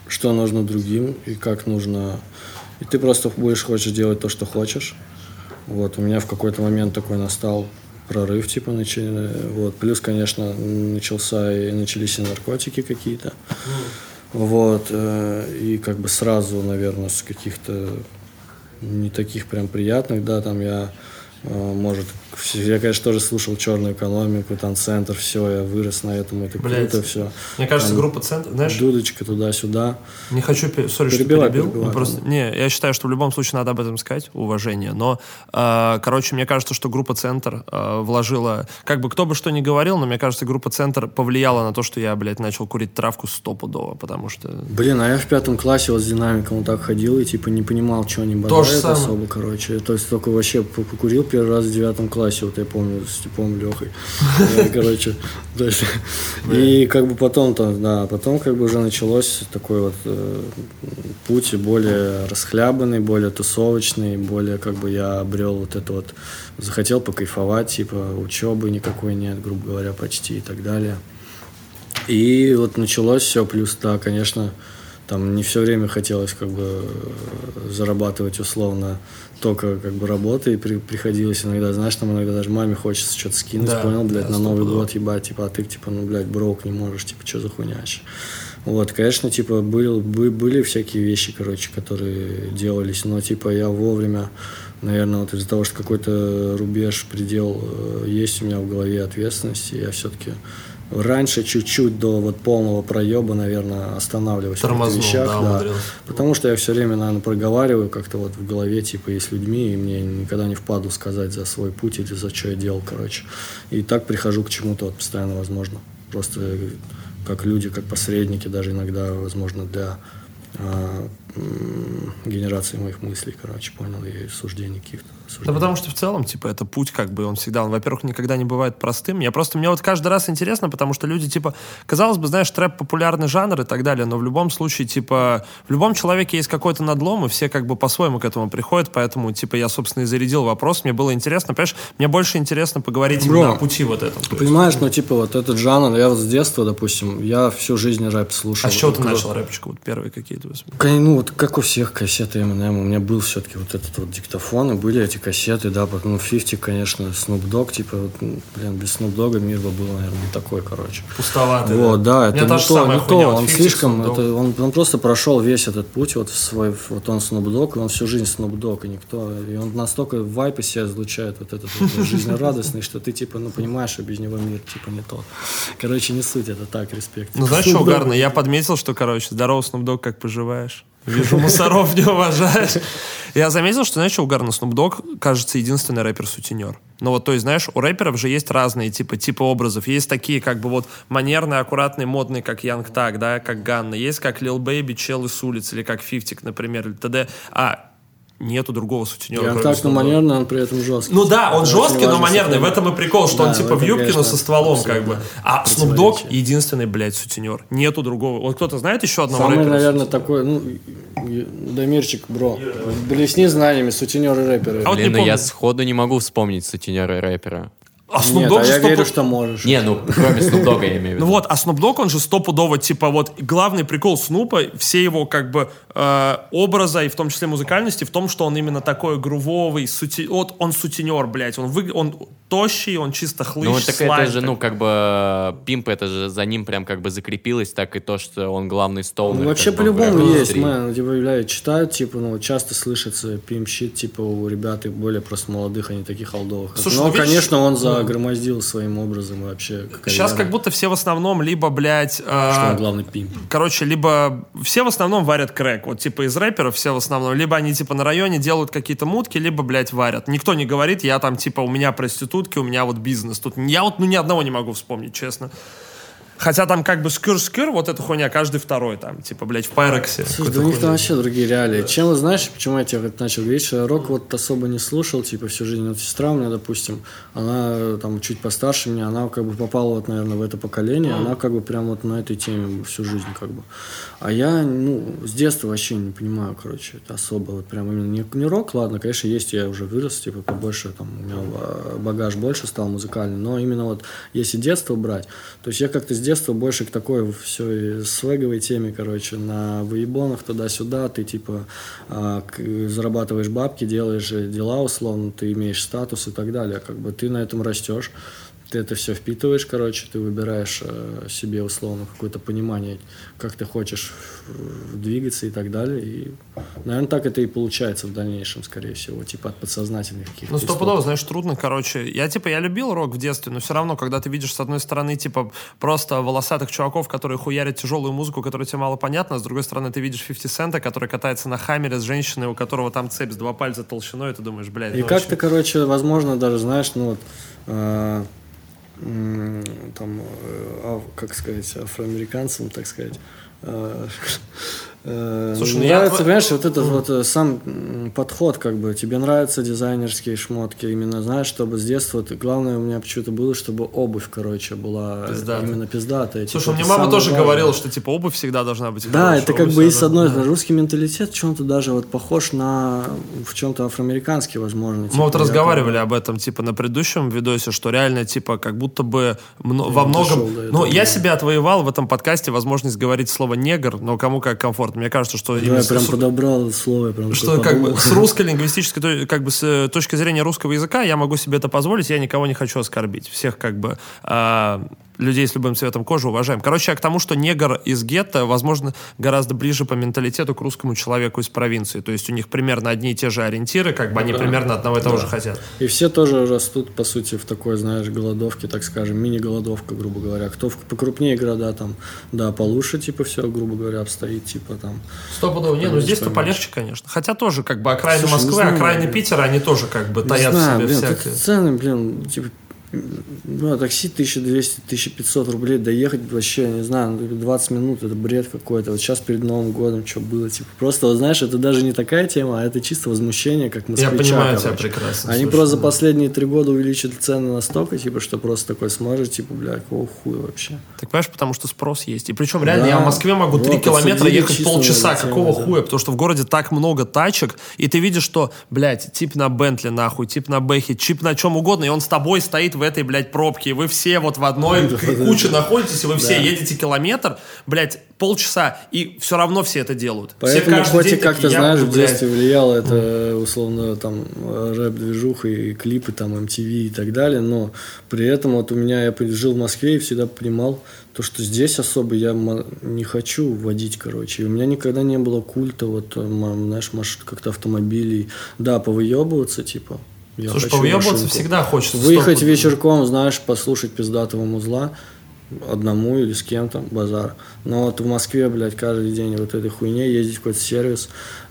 что нужно другим и как нужно... И ты просто хочешь делать то, что хочешь. Вот, у меня в какой-то момент такой настал прорыв, типа, вот. Плюс, конечно, начались и наркотики какие-то. Вот, и как бы сразу, наверное, с каких-то не таких прям приятных, да, там я, конечно, тоже слушал «Черную экономику», там «Центр», все, я вырос на этом, это круто, все. Мне кажется, там, группа «Центр», знаешь... Дудочка туда-сюда. Не хочу, сори, что перебил. Просто, не, я считаю, что в любом случае надо об этом сказать, уважение, но, короче, мне кажется, что группа «Центр» вложила, как бы кто бы что ни говорил, но мне кажется, группа «Центр» повлияла на то, что я, блядь, начал курить травку стопудово, потому что... Блин, а я в 5 классе вот с динамиком вот так ходил и, типа, не понимал, что они базарят особо, короче. То есть только вообще покурил первый раз в 9 классе, вот я помню, с Степом Лехой. Короче, и как бы потом как бы уже началось такой вот путь более расхлябанный, более тусовочный, более как бы я обрел вот это вот, захотел покайфовать, типа учебы никакой нет, грубо говоря, почти и так далее. И вот началось все, плюс, да, конечно, там не все время хотелось как бы зарабатывать условно только как бы работы, и приходилось иногда, знаешь, там иногда даже маме хочется что-то скинуть, да, понял, блядь, на Новый год, ебать, типа, а ты, типа, ну, блядь, брок не можешь, типа, что за хуйня вообще? Вот, конечно, типа, были всякие вещи, короче, которые делались, но, типа, я вовремя, наверное, вот из-за того, что какой-то рубеж, предел есть у меня в голове ответственности, я все-таки раньше чуть-чуть до вот полного проеба, наверное, останавливаюсь в этих вещах, да, потому что я все время, наверное, проговариваю как-то вот в голове, типа, и с людьми, и мне никогда не впаду сказать за свой путь или за что я делал, короче. И так прихожу к чему-то вот постоянно, возможно. Просто как люди, как посредники, даже иногда, возможно, для генерации моих мыслей, короче, понял, и суждений каких-то. Да потому что в целом, типа, это путь, как бы, он всегда, во-первых, никогда не бывает простым. Мне вот каждый раз интересно, потому что люди, типа, казалось бы, знаешь, трэп популярный жанр и так далее, но в любом случае, типа, в любом человеке есть какой-то надлом, и все, как бы, по-своему к этому приходят, поэтому, типа, я, собственно, и зарядил вопрос, мне было интересно, понимаешь, мне больше интересно поговорить именно о пути вот этом. Понимаешь, ну, типа, вот этот жанр, я вот с детства, допустим, я всю жизнь рэп слушал. А с чего ты начал рэпчик, вот первые какие-то? Ну, вот как у всех, кассеты Eminem, у меня был все-таки вот этот вот диктофон, и были эти кассеты, да, ну, 50, конечно, Snoop Dogg, типа, вот, блин, без Snoop Dogg мир бы был, наверное, не такой, короче. Пустоватый. Вот, да, это не то, он 50, слишком, он просто прошел весь этот путь, вот вот он Snoop Dogg, и он всю жизнь Snoop Dogg, и он настолько вайп из себя излучает, вот этот вот, жизнерадостный, что ты, типа, ну, понимаешь, что без него мир, типа, не тот. Короче, не суть, это так, респект. Ну, знаешь, что угарно? Я подметил, что, короче, здорово, Snoop Dogg, как поживаешь? Вижу, мусоров не уважаешь. Я заметил, что, знаешь, что угарно? Snoop Dogg, кажется, единственный рэпер-сутенер. Ну вот, то есть, знаешь, у рэперов же есть разные типы образов. Есть такие, как бы, вот, манерные, аккуратные, модные, как Young Thug, да, как Ганна. Есть как Lil Baby, челы с улицы, или как 50, например, или т.д. Нету другого сутенера. Я так, но манерный, он при этом жесткий. Ну да, он жесткий, но манерный. В этом и прикол, что он типа в юбке, но со стволом, как бы. А Snoop Dogg единственный, блядь, сутенер. Нету другого. Вот кто-то знает еще одного рэпера? Самый, наверное, такой, ну, Дамирчик, бро. Блесни знаниями, сутенеры рэперы. Блин, ну я сходу не могу вспомнить сутенера рэпера. А Snoop Dogg я верю, что можешь. Не, ну, кроме Snoop Dogg я имею в виду. Ну вот, а Snoop Dogg, он же стопудово, типа, вот, главный прикол Снупа, все его, как бы, образа, и в том числе музыкальности, в том, что он именно такой грувовый, вот, он сутенер, блядь, он тощий, он чисто хлыщ, ну, так это же, ну, как бы, Пимп, это же за ним прям как бы закрепилось, так и то, что он главный стоунер. Ну, вообще по-любому есть, мэн, типа, читают, типа, ну, часто слышится пимп-щит, типа, у ребят и более просто молодых, а не таких олдовых. Слушай, но, конечно, он загромоздил своим образом вообще. Сейчас как будто все в основном либо, блядь... Что он главный пимп. Короче, либо все в основном варят крэк. Вот, типа, из рэперов все в основном. Либо они, типа, на районе делают какие-то мутки, либо, блядь, варят. Никто не говорит, я там, типа, у меня проститутки, у меня вот бизнес. Тут я вот, ну, ни одного не могу вспомнить, честно. Хотя там как бы скыр-скыр, вот эта хуйня, каждый второй там, типа, блядь, в Пайрексе. Слушай, да у них там вообще другие реалии. Чем, знаешь, почему я тебе начал говорить, что я рок вот особо не слушал, типа, всю жизнь. Вот сестра у меня, допустим, она там чуть постарше меня, она как бы попала вот, наверное, в это поколение, она как бы прям вот на этой теме всю жизнь как бы. А я, ну, с детства вообще не понимаю, короче, это особо вот прям именно не рок, ладно, конечно, есть, я уже вырос, типа, побольше, там, у меня багаж больше стал музыкальный, но именно вот если детство брать, то есть я как-то с детства больше к такой все свеговой теме, короче, на выебонах туда-сюда, ты типа зарабатываешь бабки, делаешь дела условно, ты имеешь статус и так далее, как бы ты на этом растешь. Ты это все впитываешь, короче, ты выбираешь себе условно какое-то понимание, как ты хочешь двигаться и так далее. И, наверное, так это и получается в дальнейшем, скорее всего, типа от подсознательных каких-то. Ну, стопудово, знаешь, трудно, короче. Я любил рок в детстве, но все равно, когда ты видишь, с одной стороны, типа, просто волосатых чуваков, которые хуярят тяжелую музыку, которая тебе мало понятна, а с другой стороны, ты видишь 50 Цента, который катается на хаммере с женщиной, у которого там цепь с 2 пальца толщиной, и ты думаешь, блядь. И как-то, короче, возможно, даже, знаешь, ну вот... там, как сказать, афроамериканцам, так сказать. Слушай, нравится, понимаешь, вот этот вот сам подход, как бы, тебе нравятся дизайнерские шмотки, именно, знаешь, чтобы с детства, главное у меня почему-то было, чтобы обувь, короче, была именно пиздатая. Слушай, мне мама тоже говорила, что, типа, обувь всегда должна быть хорошая. Да, это как бы и с одной стороны, русский менталитет в чем-то даже вот похож на, в чем-то афроамериканский, возможно. Мы вот разговаривали об этом, типа, на предыдущем видосе, что реально, типа, как будто бы во многом... Ну, я себе отвоевал в этом подкасте возможность говорить слово «негр», но кому как комфортно. Мне кажется, что... Я прям подобрал слово, что как бы с русской лингвистической, как бы с точки зрения русского языка я могу себе это позволить, я никого не хочу оскорбить. Всех как бы... людей с любым цветом кожи уважаем. Короче, я к тому, что негр из гетто, возможно, гораздо ближе по менталитету к русскому человеку из провинции. То есть у них примерно одни и те же ориентиры, как бы они примерно одного и того же хотят. И все тоже растут, по сути, в такой, знаешь, голодовке, так скажем, мини-голодовка, грубо говоря. Кто покрупнее города, там, да, получше, типа, все, грубо говоря, обстоит, типа, там. Стопудово. Не, ну здесь-то полегче, конечно. Хотя тоже, как бы, окраины Москвы, окраины Питера, они тоже, как бы, таят в себе всякие. Цены, блин, типа, ну, такси 1200-1500 рублей доехать вообще, я не знаю, 20 минут, это бред какой-то. Вот сейчас перед Новым годом что было, типа, просто, вот, знаешь, это даже не такая тема, а это чисто возмущение, как москвича. Я понимаю тебя прекрасно. Они просто за последние 3 года увеличили цены настолько, типа, что просто такой смотришь, типа, бля, какого хуя вообще. Так понимаешь, потому что спрос есть. И причем реально я в Москве могу 3 километра ехать полчаса, какого хуя, потому что в городе так много тачек, и ты видишь, что, блядь, тип на Бентли нахуй, тип на Бэхе, тип на чем угодно, и он с тобой стоит в этой, блядь, пробке, и вы все вот в одной куче находитесь, и вы все едете километр, блядь, полчаса, и все равно все это делают. Поэтому, хоть и как-то, знаешь, в детстве влияло это, условно, там, рэп-движуха и клипы, там, MTV и так далее, но при этом вот у меня, я жил в Москве и всегда понимал, то, что здесь особо я не хочу водить, короче. И у меня никогда не было культа, вот, знаешь, как-то автомобилей, да, повыебываться, типа. Слушай, повыебываться всегда хочется. Выехать вечерком, знаешь, послушать пиздатого музла одному или с кем-то, базар. Но вот в Москве, блядь, каждый день вот этой хуйне ездить в какой-то сервис.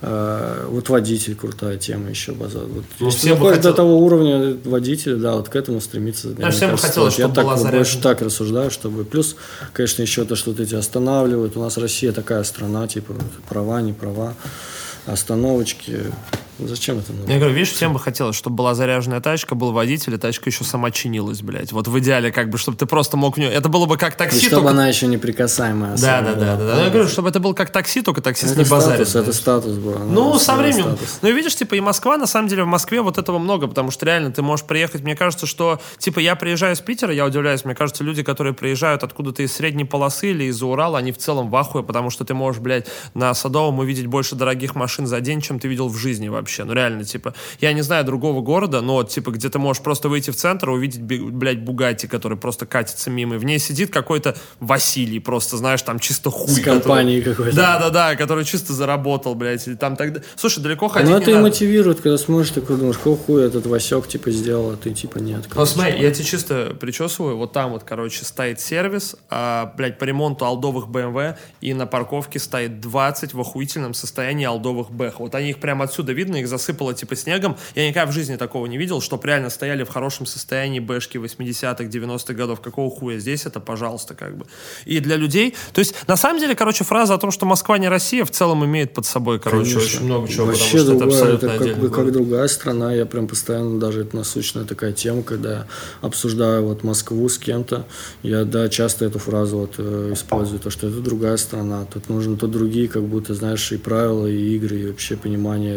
Вот водитель, крутая тема еще, базар. Вот, ну, если ты хочешь до того уровня водителя, да, вот к этому стремиться. Всем бы хотелось, чтобы была заряжена. Я больше так рассуждаю, чтобы... Плюс, конечно, еще то, что тебя останавливают. У нас Россия такая страна, типа, права, не права, остановочки... Зачем это нужно? Я говорю, видишь, всем бы хотелось, чтобы была заряженная тачка, был водитель, и тачка еще сама чинилась, блядь. Вот в идеале, как бы, чтобы ты просто мог в нее... Это было бы как такси, и чтобы только... она еще неприкасаемая. Да. Я говорю, чтобы это был как такси, только таксист это не базарит. Это статус был. Ну, со временем. Ну, и видишь, типа, и Москва, на самом деле, в Москве вот этого много, потому что реально ты можешь приехать... Мне кажется, что, типа, я приезжаю из Питера, я удивляюсь, мне кажется, люди, которые приезжают откуда-то из средней полосы или из-за Урала, они в целом в ахуе, потому что ты можешь, блядь, на Садовом увидеть больше дорогих машин за день, чем ты видел в жизни вообще. Ну, реально, типа, я не знаю другого города, но, типа, где ты можешь просто выйти в центр и увидеть, блядь, Бугатти, который просто катится мимо, и в ней сидит какой-то Василий, просто, знаешь, там чисто хуй. С компанией какой-то. Да, который чисто заработал, блядь, или там тогда... Слушай, далеко ходить не надо. Ну, это и мотивирует, когда смотришь, такой думаешь, какого хуя этот Васек, типа, сделал, а ты, типа, нет. Ну, смотри, я тебе чисто причесываю, вот там вот, короче, стоит сервис, блядь, по ремонту алдовых BMW, и на парковке стоит 20 в охуительном состоянии алдовых Бэх. Вот они их прямо отсюда видно, их засыпало, типа, снегом. Я никогда в жизни такого не видел, чтоб реально стояли в хорошем состоянии бэшки 80-х, 90-х годов. Какого хуя здесь это, пожалуйста, как бы. И для людей... То есть, на самом деле, короче, фраза о том, что Москва не Россия, в целом имеет под собой, короче, конечно, очень много чего, вообще потому что другое, это абсолютно это отдельный как другая страна. Я прям постоянно, даже это насущная такая тема, когда я обсуждаю вот Москву с кем-то, я, да, часто эту фразу вот использую, то, что это другая страна, тут нужно, тут другие, как будто, знаешь, и правила, и игры, и вообще понимание людей.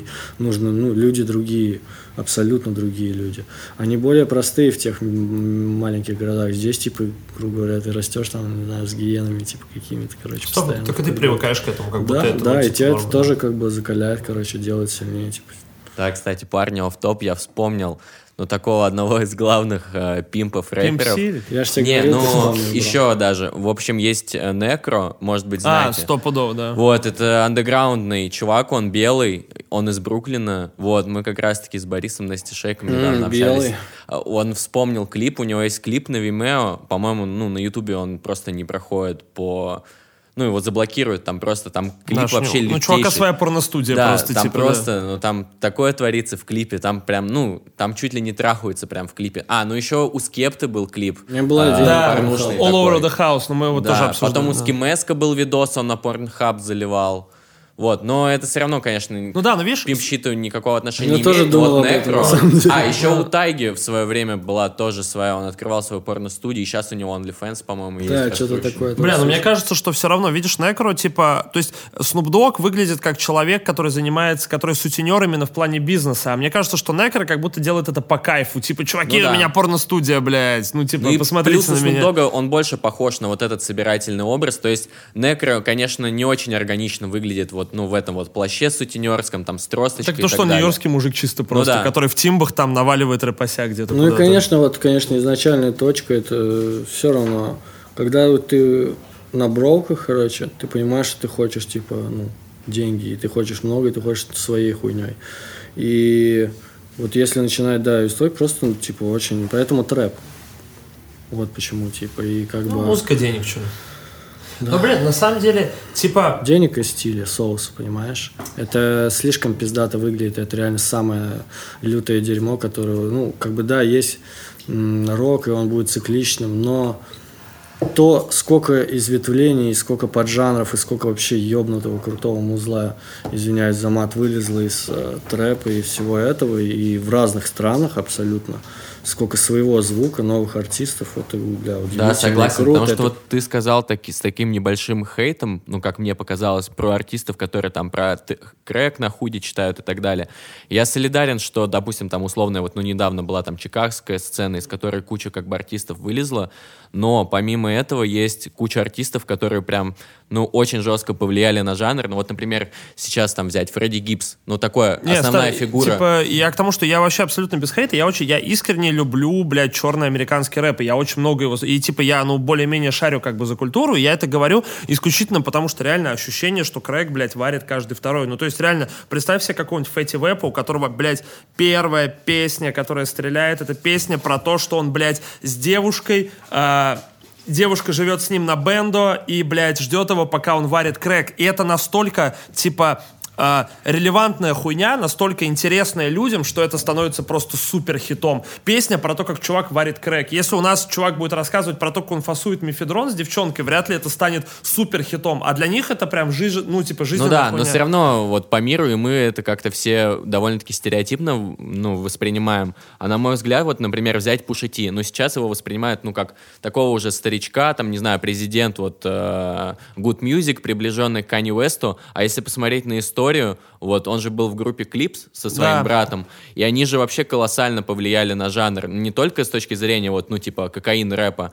и нужно, люди другие, абсолютно другие люди. Они более простые в тех маленьких городах. Здесь, типа, грубо говоря, ты растешь там, не знаю, с гиенами, типа, какими-то, короче, постоянно. Так и ты привыкаешь к этому, как будто это... Да, и тебя это тоже, как бы, закаляет, короче, делает сильнее, типа. Да, кстати, парни, офф-топ, я вспомнил, такого одного из главных пимпов, рэперов. Я ж тебе говорил, вспомнил, еще даже. В общем, есть Некро, может быть, знаете. Стопудово, да. Вот, это андеграундный чувак, он белый, он из Бруклина. Вот, мы как раз-таки с Борисом Настишейком недавно общались. Он вспомнил клип, у него есть клип на Vimeo, по-моему, на Ютубе он просто не проходит по... его заблокируют, там просто, клип вообще лютейший. Чувака своя порностудия просто, там типа, просто, там такое творится в клипе, там прям, там чуть ли не трахаются прям в клипе. Еще у Скепты был клип. У меня была идея. All Over the House, но мы его тоже обсуждали. Потом у Скимеска был видос, он на Pornhub заливал. Вот, но это все равно, конечно, но видишь, к пимп-щиту никакого отношения не тоже имеет. думал об этом, на самом деле. Еще у Тайги в свое время была тоже своя, он открывал свою порностудию, и сейчас у него OnlyFans, по-моему, есть. Да, что-то такое. Мне кажется, что все равно, видишь, Некро, типа, то есть Snoop Dogg выглядит как человек, который сутенер именно в плане бизнеса, а мне кажется, что Некро как будто делает это по кайфу, типа, чуваки, у меня порностудия, блядь, посмотрите на меня. Плюс у Snoop Dogg, он больше похож на вот этот собирательный образ, то есть Некро, конечно, не очень органично выглядит в этом плаще сутенерском, там, с тросточкой так то, что нью-йоркский мужик чисто просто, который в тимбах там наваливает рэпося где-то. И, конечно, изначальная точка, это все равно, когда ты на броуках, короче, ты понимаешь, что ты хочешь, типа, деньги, и ты хочешь много, и ты хочешь своей хуйней. И вот если начинать, история, просто, типа, очень... Поэтому трэп. Вот почему, типа, и как бы... Музыка денег, что ли? Да. На самом деле, типа... Денег и стиля, соуса, понимаешь? Это слишком пиздато выглядит, это реально самое лютое дерьмо, которое, есть рок, и он будет цикличным, но то, сколько изветвлений, сколько поджанров, и сколько вообще ёбнутого крутого музла, извиняюсь за мат, вылезло из трэпа и всего этого, и в разных странах абсолютно. Сколько своего звука, новых артистов, да, согласен, круто. Потому что ты сказал с таким небольшим хейтом, как мне показалось, про артистов, которые там про крэк на худи читают и так далее. Я солидарен, что, допустим, там условно, недавно была там чикагская сцена, из которой куча как бы артистов вылезла, но помимо этого есть куча артистов, которые прям, очень жестко повлияли на жанр. Например, сейчас там взять Фредди Гибс, такое, основная фигура. Типа, я к тому, что я вообще абсолютно без хейта, я искренне люблю, блядь, черный американский рэп, и я очень много его... И, типа, я, более-менее шарю как бы за культуру, и я это говорю исключительно потому, что реально ощущение, что крэк, блядь, варит каждый второй. То есть, реально, представь себе какого-нибудь Фэтти Вэпа, у которого, блядь, первая песня, которая стреляет, это песня про то, что он, блядь, с девушкой... Девушка живет с ним на бендо и, блядь, ждет его, пока он варит крэк. И это настолько, типа... релевантная хуйня, настолько интересная людям, что это становится просто супер хитом. Песня про то, как чувак варит крэк. Если у нас чувак будет рассказывать про то, как он фасует мефедрон с девчонкой, вряд ли это станет супер хитом. А для них это прям жизненная хуйня. Но все равно по миру, и мы это как-то все довольно-таки стереотипно воспринимаем. А на мой взгляд, например, взять Пуша Ти. Сейчас его воспринимают, как такого уже старичка, там, не знаю, президент Good Music, приближенный к Канье Уэсту. А если посмотреть на историю, он же был в группе Clips со своим братом, и они же вообще колоссально повлияли на жанр, не только с точки зрения кокаин рэпа,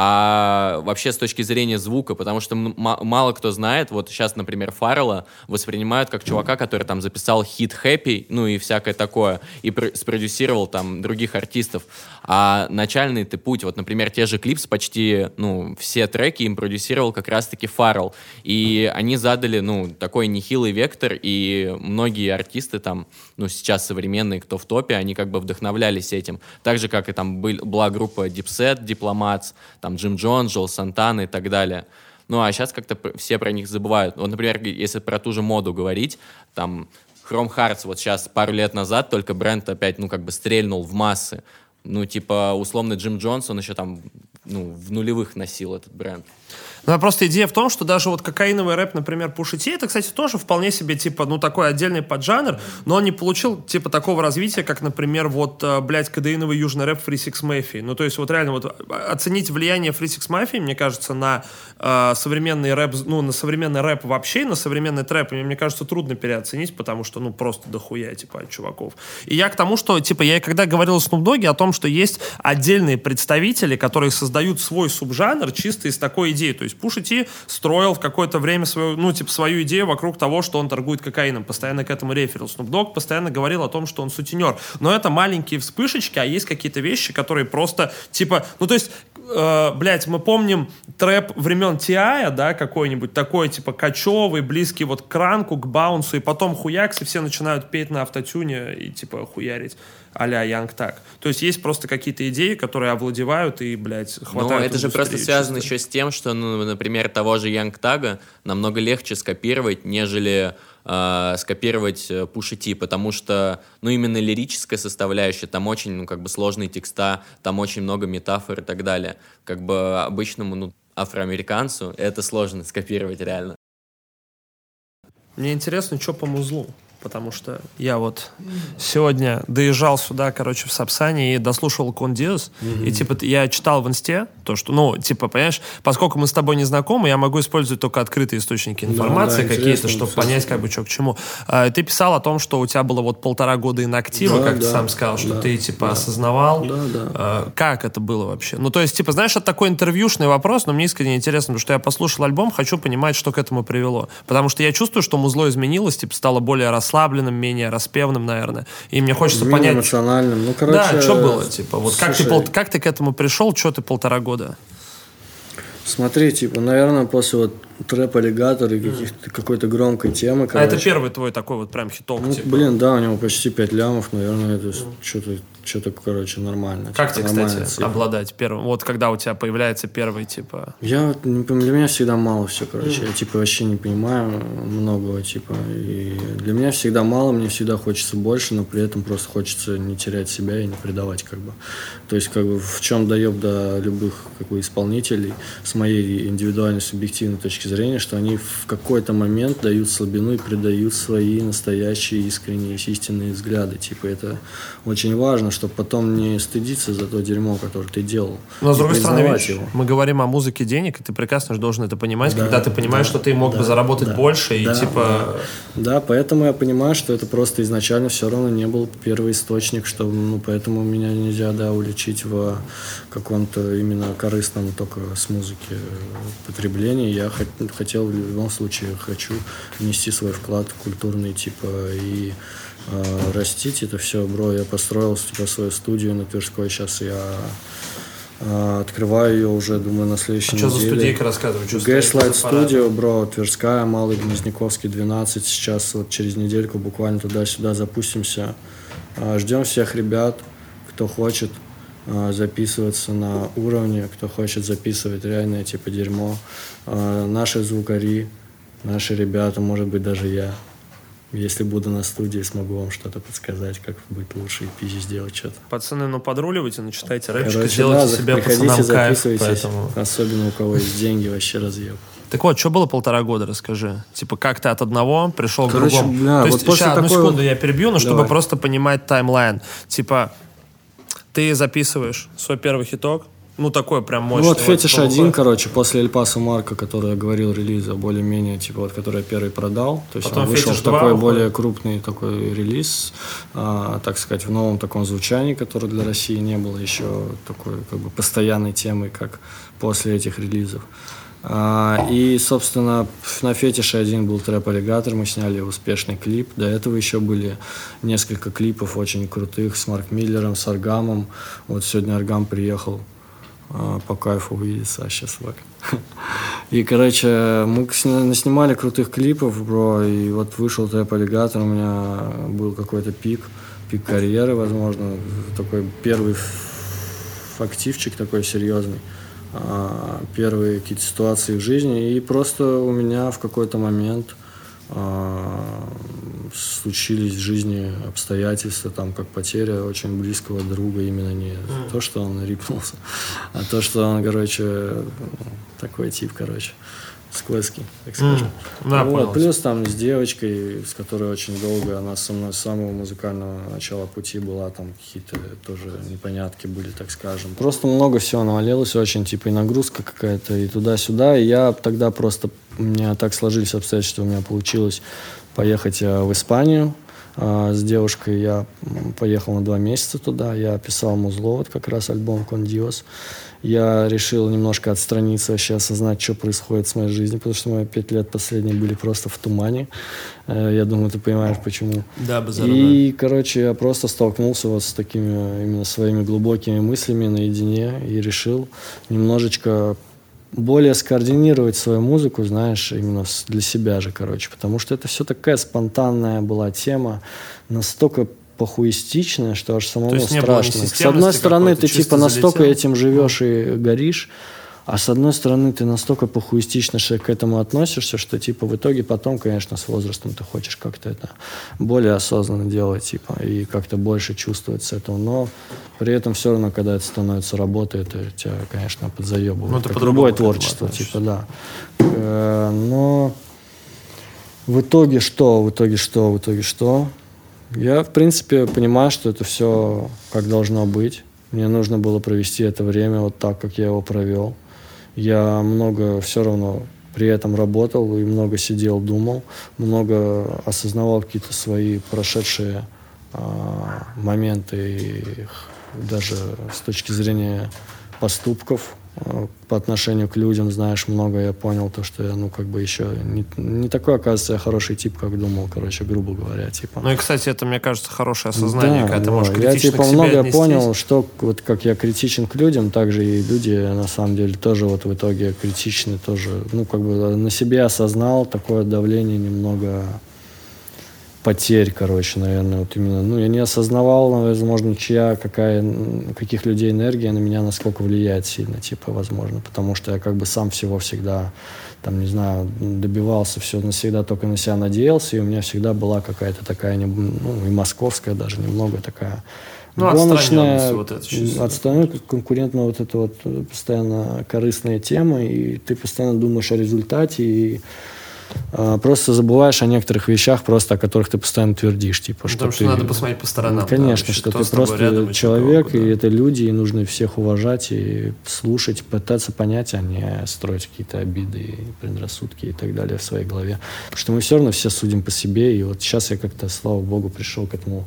а вообще с точки зрения звука, потому что мало кто знает, сейчас, например, Фаррелла воспринимают как чувака, который там записал хит Happy, и всякое такое, и спродюсировал там других артистов, а начальный путь, например, те же Clips, почти, все треки им продюсировал как раз-таки Фаррелл, и они задали, такой нехилый вектор, и многие артисты там, сейчас современные, кто в топе, они как бы вдохновлялись этим. Так же, как и там была группа Dipset, Diplomats, там Джим Джон, Джоэл Сантана и так далее. А сейчас как-то все про них забывают. Например, если про ту же моду говорить, там Chrome Hearts сейчас пару лет назад только бренд опять, стрельнул в массы. Условно, Джим Джонс, он еще там в нулевых носил этот бренд. Ну, просто идея в том, что даже вот кокаиновый рэп, например, Пуша Ти, это, кстати, тоже вполне себе, типа, такой отдельный поджанр, но он не получил, типа, такого развития, как, например, кодеиновый южный рэп Free Six Mafia. Ну, то есть, вот реально, оценить влияние Free Six Mafia, мне кажется, на современный рэп, на современный рэп вообще, на современный трэп, мне кажется, трудно переоценить, потому что, просто дохуя, типа, от чуваков. И я к тому, что, типа, я когда говорил о Snoop Dogg'е о том, что есть отдельные представители, которые создают свой субжанр чисто из такой идеи, то есть Пуша Ти строил в какое-то время свою идею вокруг того, что он торгует кокаином, постоянно к этому реферил. Snoop Dogg постоянно говорил о том, что он сутенер. Но это маленькие вспышечки, а есть какие-то вещи, которые просто, типа, мы помним трэп времен T.I., да, какой-нибудь такой, типа, кочевый, близкий вот к ранку, к баунсу, и потом хуякс, и все начинают петь на автотюне и, типа, хуярить а-ля Young Thug. То есть есть просто какие-то идеи, которые овладевают и, хватают. Ну, это же просто связано еще с тем, что, например, того же Young Thug намного легче скопировать, нежели скопировать Пуша Ти, потому что, именно лирическая составляющая, там очень, сложные текста, там очень много метафор и так далее. Обычному, афроамериканцу это сложно скопировать реально. Мне интересно, что по музлу. Потому что я сегодня доезжал сюда, в Сапсане и дослушал Кон Диас, и, типа, я читал в инсте то, что, понимаешь, поскольку мы с тобой не знакомы, я могу использовать только открытые источники информации какие-то, чтобы понять, что к чему. Ты писал о том, что у тебя было 1,5 года инактива, как ты сам сказал, что ты, типа, осознавал. Как это было вообще? То есть, типа, знаешь, это такой интервьюшный вопрос, но мне искренне интересно, потому что я послушал альбом, хочу понимать, что к этому привело. Потому что я чувствую, что музло изменилось, типа, стало более расслабленным, менее распевным, наверное. И мне хочется понять... эмоциональным. Да, что было, типа, как ты к этому пришел, что ты 1,5 года? Смотри, типа, наверное, после трэп-аллигатор и какой-то громкой темы. А это первый твой такой прям хиток, типа? Да, у него почти 5 лямов, наверное, это что-то, нормально. Как тебе, кстати, обладать первым? Когда у тебя появляется первый, типа... Для меня всегда мало все, Я, типа, вообще не понимаю многого, типа, и для меня всегда мало, мне всегда хочется больше, но при этом просто хочется не терять себя и не предавать, То есть, в чем доеб до любых, исполнителей, с моей индивидуальной, субъективной точки зрения, что они в какой-то момент дают слабину и предают свои настоящие, искренние, истинные взгляды. Типа, это очень важно, чтобы потом не стыдиться за то дерьмо, которое ты делал. Но, с другой стороны, мы говорим о музыке денег, и ты прекрасно же должен это понимать, когда ты понимаешь, что ты мог бы заработать больше, и типа... Да, поэтому я понимаю, что это просто изначально все равно не был первый источник, что, поэтому меня нельзя, уличить в каком-то именно корыстном только с музыки потреблении. Я хотел в любом случае, хочу внести свой вклад культурный, типа, и растить это все, бро. Я построил, типа, свою студию на Тверской. Сейчас я открываю ее уже, думаю, на следующей неделе. Что за студийка, рассказывай? Gaslight Studio, бро, Тверская, Малый Гнездниковский, 12. Сейчас через недельку буквально туда-сюда запустимся. Ждем всех ребят, кто хочет записываться на уровне, кто хочет записывать реальное, типа, дерьмо. Наши звукари, наши ребята, может быть, даже я. Если буду на студии, смогу вам что-то подсказать, как быть лучше и сделать что-то. Пацаны, подруливайте, читайте рэпчик, сделайте себе пацанам кайф. Поэтому... Особенно у кого есть деньги, вообще разъеб. Так вот, что было 1,5 года, расскажи. Типа, как ты от одного пришел к другому? То есть, сейчас, одну секунду я перебью, но чтобы просто понимать таймлайн. Типа, ты записываешь свой первый хиток, такой прям мощный. Фетиш 1, после Эль Пасо Марко, который я говорил, релиза, более-менее, типа, который я первый продал. То есть потом он вышел Фетиш в такой 2 более крупный такой релиз, так сказать, в новом таком звучании, которое для России не было еще такой, постоянной темой, как после этих релизов. И, собственно, на Фетише 1 был трэп-аллигатор, мы сняли успешный клип. До этого еще были несколько клипов очень крутых с Марк Миллером, с Аргамом. Вот сегодня Аргам приехал по кайфу увидеть Саша Свак. И, мы наснимали крутых клипов, бро, и вышел трэп-аллигатор, у меня был какой-то пик карьеры, возможно, такой первый активчик такой серьезный, первые какие-то ситуации в жизни, и просто у меня в какой-то момент случились в жизни обстоятельства, там, как потеря очень близкого друга, именно не то, что он рипнулся, а то, что он, короче, такой тип, короче, скользкий, так скажем. Вот. Плюс там с девочкой, с которой очень долго, она со мной с самого музыкального начала пути была, там какие-то тоже непонятки были, так скажем. Просто много всего навалилось, очень, типа, и нагрузка какая-то, и туда-сюда, и я тогда просто, у меня так сложились обстоятельства, у меня получилось поехать в Испанию. С девушкой я поехал на 2 месяца туда, я писал музло, вот как раз альбом «Con Dios». Я решил немножко отстраниться, вообще осознать, что происходит с моей жизнью, потому что мои 5 лет последние были просто в тумане. Я думаю, ты понимаешь, почему. Да, базар, и, короче, я просто столкнулся вот с такими именно своими глубокими мыслями наедине и решил немножечко более скоординировать свою музыку, знаешь, именно для себя же, короче, потому что это все такая спонтанная была тема, настолько похуистичная, что аж самому страшно. С одной стороны, ты типа настолько этим живешь и горишь, а с одной стороны, ты настолько похуистично к этому относишься, что типа в итоге потом, конечно, с возрастом ты хочешь как-то это более осознанно делать, типа, и как-то больше чувствовать с этого. Но при этом все равно, когда это становится работой, это тебя, конечно, подзаебывает. Как любое творчество, типа, да. Но в итоге что? Я, в принципе, понимаю, что это все как должно быть. Мне нужно было провести это время вот так, как я его провел. Я много все равно при этом работал и много сидел, думал, много осознавал какие-то свои прошедшие моменты, даже с точки зрения поступков по отношению к людям, знаешь, много я понял, то, что я, как бы еще не такой, оказывается, я хороший тип, как думал, короче, грубо говоря, типа. Ну и, кстати, это, мне кажется, хорошее осознание, да, когда ты можешь критично я, типа, к себе много отнестись. понял, что вот как я критичен к людям, так же и люди, на самом деле, тоже вот в итоге критичны, тоже, как бы на себе осознал такое давление немного потерь, короче, наверное, вот именно, я не осознавал, возможно, каких людей энергия на меня насколько влияет сильно, типа, возможно, потому что я как бы сам всего всегда, там, не знаю, добивался, все навсегда только на себя надеялся, и у меня всегда была какая-то такая, и московская даже немного такая гоночная, отстраненная, конкурентная вот эта вот постоянно корыстная тема, и ты постоянно думаешь о результате, и просто забываешь о некоторых вещах, просто о которых ты постоянно твердишь. Типа, потому что надо посмотреть по сторонам. Конечно, что ты просто человек, и это люди, и нужно всех уважать, и слушать, пытаться понять, а не строить какие-то обиды, предрассудки и так далее в своей голове. Потому что мы все равно все судим по себе, и вот сейчас я как-то, слава богу, пришел к этому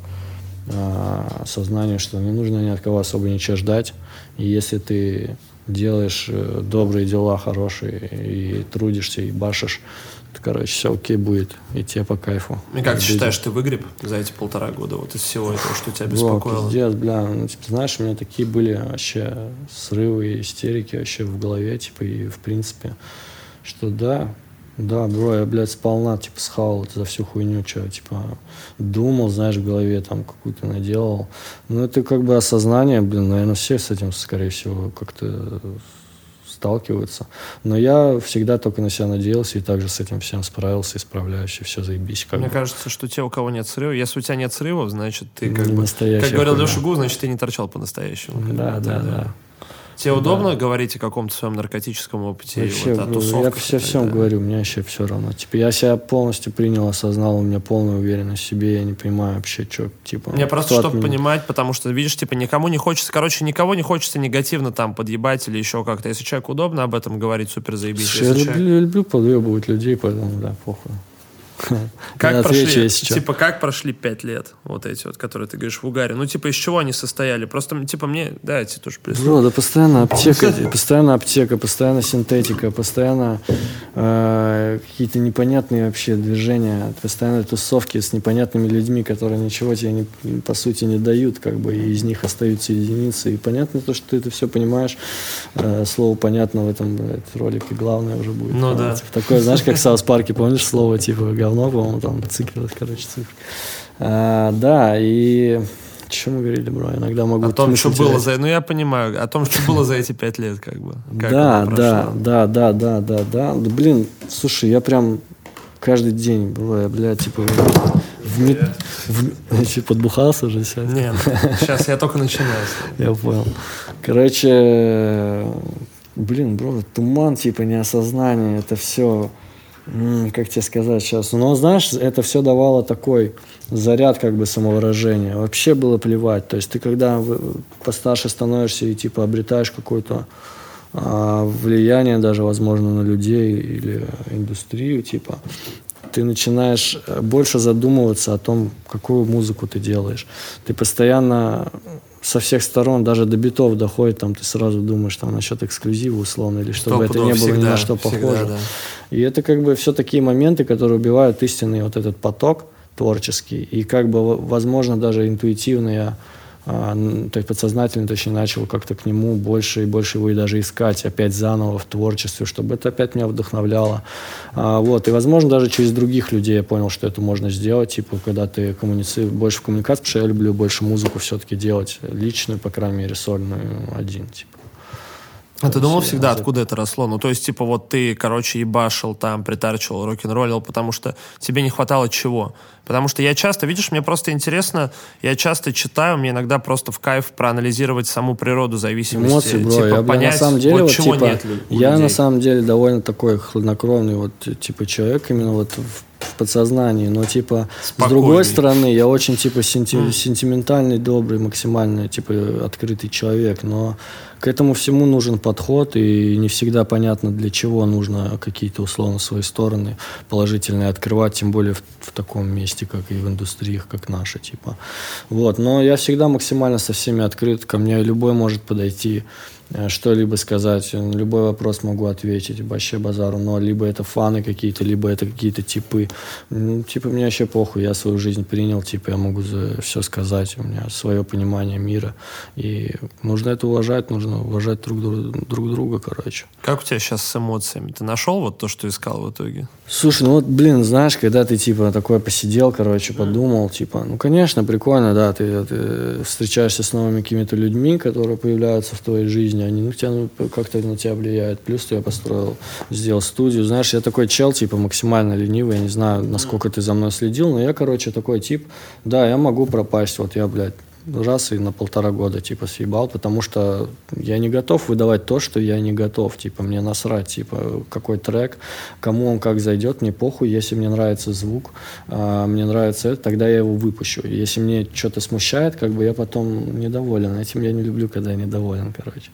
осознанию, что не нужно ни от кого особо ничего ждать, и если ты делаешь добрые дела, хорошие, и трудишься, и башишь, то, короче, все окей будет, и тебе по кайфу. И как ты считаешь, ты выгреб за эти 1,5 года вот из всего этого, что тебя беспокоило? Пиздец, знаешь, у меня такие были вообще срывы и истерики вообще в голове, типа, и в принципе, что да, бро, я, блядь, сполна, типа, схавал это за всю хуйню, что, типа, думал, знаешь, в голове там какую-то наделал. Это как бы осознание, наверное, все с этим, скорее всего, как-то сталкиваются. Но я всегда только на себя надеялся и также с этим всем справился и справляюсь, и все заебись. Мне кажется, что те, у кого нет срывов, если у тебя нет срывов, значит, ты как бы, как говорил Леша Гу, значит, ты не торчал по-настоящему. Да. Тебе удобно говорить о каком-то своем наркотическом опыте? Вообще, о тусовках? Я всем говорю, мне вообще все равно. Типа, я себя полностью принял, осознал, у меня полная уверенность в себе, я не понимаю вообще, что, типа... Мне просто, чтобы понимать, потому что, видишь, типа, никому не хочется негативно там подъебать или еще как-то. Если человеку удобно об этом говорить, супер заебись. Я люблю подъебывать людей, поэтому, да, похуй. Как прошли 5 лет, вот эти вот, которые ты говоришь в угаре? Из чего они состояли? Просто, мне, да, эти тоже прислушиваются. Да, постоянно аптека, постоянно синтетика, постоянно какие-то непонятные вообще движения, постоянно тусовки с непонятными людьми, которые ничего тебе, по сути, не дают, как бы, и из них остаются единицы. И понятно то, что ты это все понимаешь. Слово «понятно» в этом ролике главное уже будет. Ну да. Такое, знаешь, как в Саус Парке, помнишь слово, типа, говно, по-моему, там циклилось, цифры. Да, и что мы говорили, бро? Иногда могу... О том, что было я понимаю, о том, что было за эти 5 лет, как бы. Да. Блин, слушай, я прям каждый день было, блядь, типа... Подбухался уже сейчас? Нет, сейчас я только начинаю. Я понял. Короче, блин, бро, туман, типа, неосознание, это все, как тебе сказать сейчас, но, знаешь, это все давало такой заряд, как бы, самовыражения. Вообще было плевать. То есть ты, когда постарше становишься и, типа, обретаешь какое-то влияние даже, возможно, на людей или индустрию, типа, ты начинаешь больше задумываться о том, какую музыку ты делаешь. Ты постоянно со всех сторон, даже до битов доходит, там ты сразу думаешь там насчет эксклюзива условно, или чтобы это не было ни на что похоже. Да. И это как бы все такие моменты, которые убивают истинный вот этот поток творческий. И как бы, возможно, даже интуитивно я так подсознательно, точнее, начал как-то к нему больше и больше его и даже искать опять заново в творчестве, чтобы это опять меня вдохновляло. Вот. И, возможно, даже через других людей я понял, что это можно сделать, типа, когда ты больше в коммуникации, потому что я люблю больше музыку все-таки делать, личную, по крайней мере, сольную, один, типа. А ты думал всегда, откуда это росло? Ну, то есть, типа, вот ты, короче, ебашил там, притарчивал, рок-н-роллил, потому что тебе не хватало чего? Потому что я часто, видишь, мне просто интересно, я часто читаю, мне иногда просто в кайф проанализировать саму природу зависимости. Эмоции, бро, типа, понять, на самом деле, вот вот, чего типа, нет у я людей. На самом деле довольно такой хладнокровный вот, типа, человек, именно вот в подсознании, но, типа, спокойный. С другой стороны, я очень, типа, сентиментальный, добрый, максимально, типа, открытый человек, но к этому всему нужен подход, и не всегда понятно, для чего нужно какие-то, условно, свои стороны положительные открывать, тем более в таком месте, как и в индустриях, как наша, типа. Вот, но я всегда максимально со всеми открыт, ко мне любой может подойти, что-либо сказать, любой вопрос могу ответить, вообще базару, но либо это фаны какие-то, либо это какие-то типы. Типа, мне вообще похуй, я свою жизнь принял, типа, я могу все сказать, у меня свое понимание мира, и нужно это уважать, нужно уважать друг друга, короче. Как у тебя сейчас с эмоциями? Ты нашел вот то, что искал в итоге? Слушай, ну вот, блин, знаешь, когда ты, типа, такой посидел, короче, подумал, типа, ну, конечно, прикольно, да, ты встречаешься с новыми какими-то людьми, которые появляются в твоей жизни, они, как-то на тебя влияют. Плюс я сделал студию. Знаешь, я такой чел, типа, максимально ленивый, я не знаю, насколько ты за мной следил, но я, короче, такой тип, да, я могу пропасть, вот я, блядь, раз и на 1,5 года, типа, съебал, потому что я не готов выдавать то, что я не готов, типа, мне насрать, типа, какой трек, кому он как зайдет, мне похуй, если мне нравится звук, мне нравится это, тогда я его выпущу, если мне что-то смущает, как бы я потом недоволен, этим я не люблю, когда я недоволен, короче.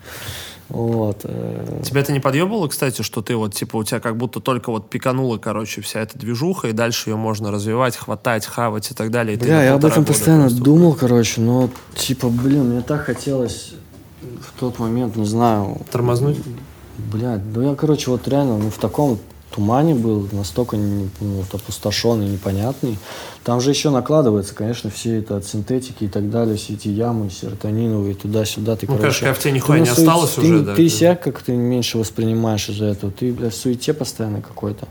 Вот. Тебя это не подъебывало, кстати, что ты вот, типа, у тебя как будто только вот пиканула, короче, вся эта движуха, и дальше ее можно развивать, хватать, хавать и так далее. И бля, я об этом постоянно думал, короче, но, типа, блин, мне так хотелось в тот момент, не знаю... Тормознуть? Блядь, ну я, короче, вот реально, в таком тумане был, настолько опустошенный, непонятный. Там же еще накладывается, конечно, все это от синтетики и так далее, все эти ямы серотониновые, туда-сюда. Ты, короче, конечно, в тебе нихуя не осталось уже, да? Ты себя как-то меньше воспринимаешь из-за этого. Ты, блядь, в суете постоянно какой-то.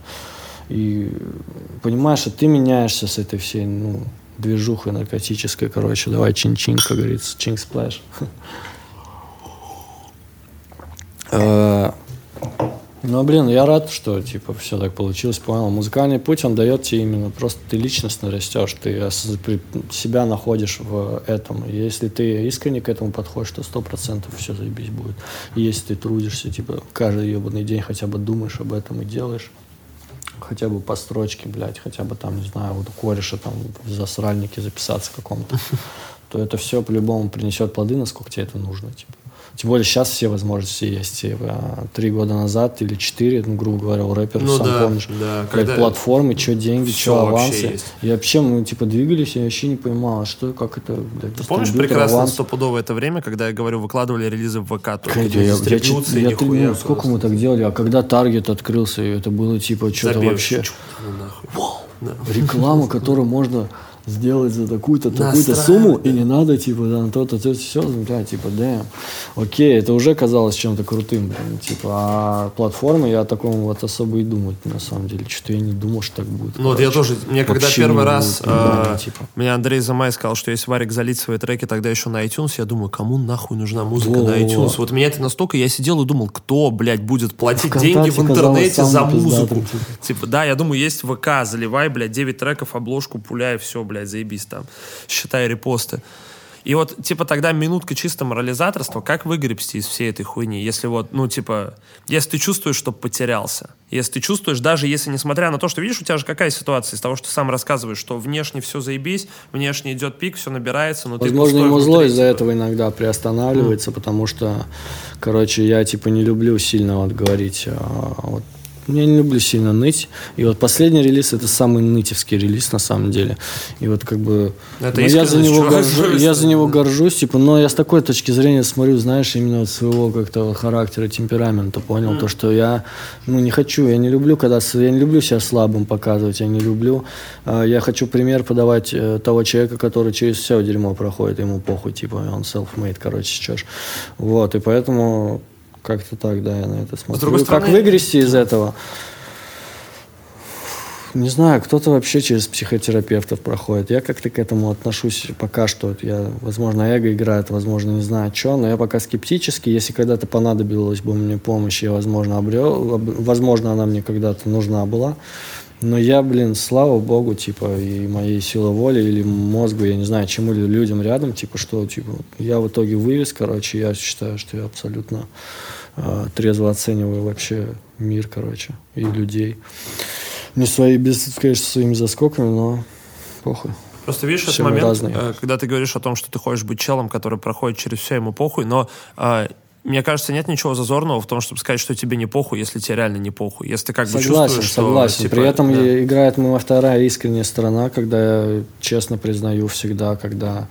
И понимаешь, что ты меняешься с этой всей, движухой наркотической, короче. Давай чин-чин, как говорится, чин-сплэш. Ну, блин, я рад, что, типа, все так получилось, понял. Музыкальный путь, он дает тебе именно, просто ты личностно растешь, ты себя находишь в этом. И если ты искренне к этому подходишь, то 100% все заебись будет. И если ты трудишься, типа, каждый ебаный день хотя бы думаешь об этом и делаешь, хотя бы по строчке, блядь, хотя бы там, не знаю, вот у кореша там в засральнике записаться какому-то, то это все по-любому принесет плоды, насколько тебе это нужно, типа. Тем более сейчас все возможности есть. 3 года назад или 4, грубо говоря, у рэперов, сам помнишь, когда... платформы, что деньги, что авансы. И вообще мы, типа, двигались, я вообще не понимал, что, как это, блядь, ты помнишь прекрасно стопудово это время, когда, я говорю, выкладывали релизы в ВК, я сколько мы так делали, а когда Таргет открылся, это было, типа, что-то вообще... Реклама, которую можно... сделать за такую-то сумму, и не надо, типа, да, то-то, все, да, типа, damn. Окей, это уже казалось чем-то крутым, блин, типа, а платформы я о таком вот особо и думать, на самом деле, что-то я не думал, что так будет. Ну, вот я тоже, мне когда первый раз, мне Андрей Замай сказал, что если Варик залить свои треки тогда еще на iTunes, я думаю, кому нахуй нужна музыка на iTunes? Вот меня это настолько, я сидел и думал, кто, блядь, будет платить деньги в интернете за музыку? Типа, да, я думаю, есть ВК, заливай, блядь, 9 треков, обложку, пуляй, все, блядь, заебись там, считай репосты. И вот, типа, тогда минутка чисто морализаторства, как выгребсти из всей этой хуйни, если вот, ну, типа, если ты чувствуешь, что потерялся, если ты чувствуешь, даже если, несмотря на то, что, видишь, у тебя же какая ситуация из того, что ты сам рассказываешь, что внешне все заебись, внешне идет пик, все набирается, но возможно, ему зло из-за этого иногда приостанавливается, потому что, короче, я, типа, не люблю сильно вот говорить, вот, я не люблю сильно ныть. И вот последний релиз — это самый нытевский релиз на самом деле. И вот как бы я за него горжусь, типа, но я с такой точки зрения смотрю, знаешь, именно от своего как-то характера, темперамента, понял, то, что я, ну, не хочу, я не люблю себя слабым показывать, я не люблю. Я хочу пример подавать того человека, который через все дерьмо проходит, ему похуй, типа, он self-made, короче, чёшь. Вот, и поэтому как-то так, да, я на это смотрю. С другой стороны, как выгрести из этого? Не знаю, кто-то вообще через психотерапевтов проходит. Я как-то к этому отношусь пока что. Возможно, эго играет, возможно, не знаю, что, но я пока скептически. Если когда-то понадобилась бы мне помощь, я, возможно, обрел. Возможно, она мне когда-то нужна была. Но я, блин, слава богу, типа, и моей силы воли или мозгу, я не знаю, чему людям рядом, типа, что, типа, я в итоге вывез, короче, я считаю, что я абсолютно трезво оцениваю вообще мир, короче, и людей. Не свои, конечно, своими заскоками, но похуй. Просто видишь, этот момент, когда ты говоришь о том, что ты хочешь быть челом, который проходит через все, ему похуй, но мне кажется, нет ничего зазорного в том, чтобы сказать, что тебе не похуй, если тебе реально не похуй. Если ты как бы чувствуешь, что... Согласен. Типа, при этом играет моя вторая искренняя сторона, когда я честно признаю всегда, когда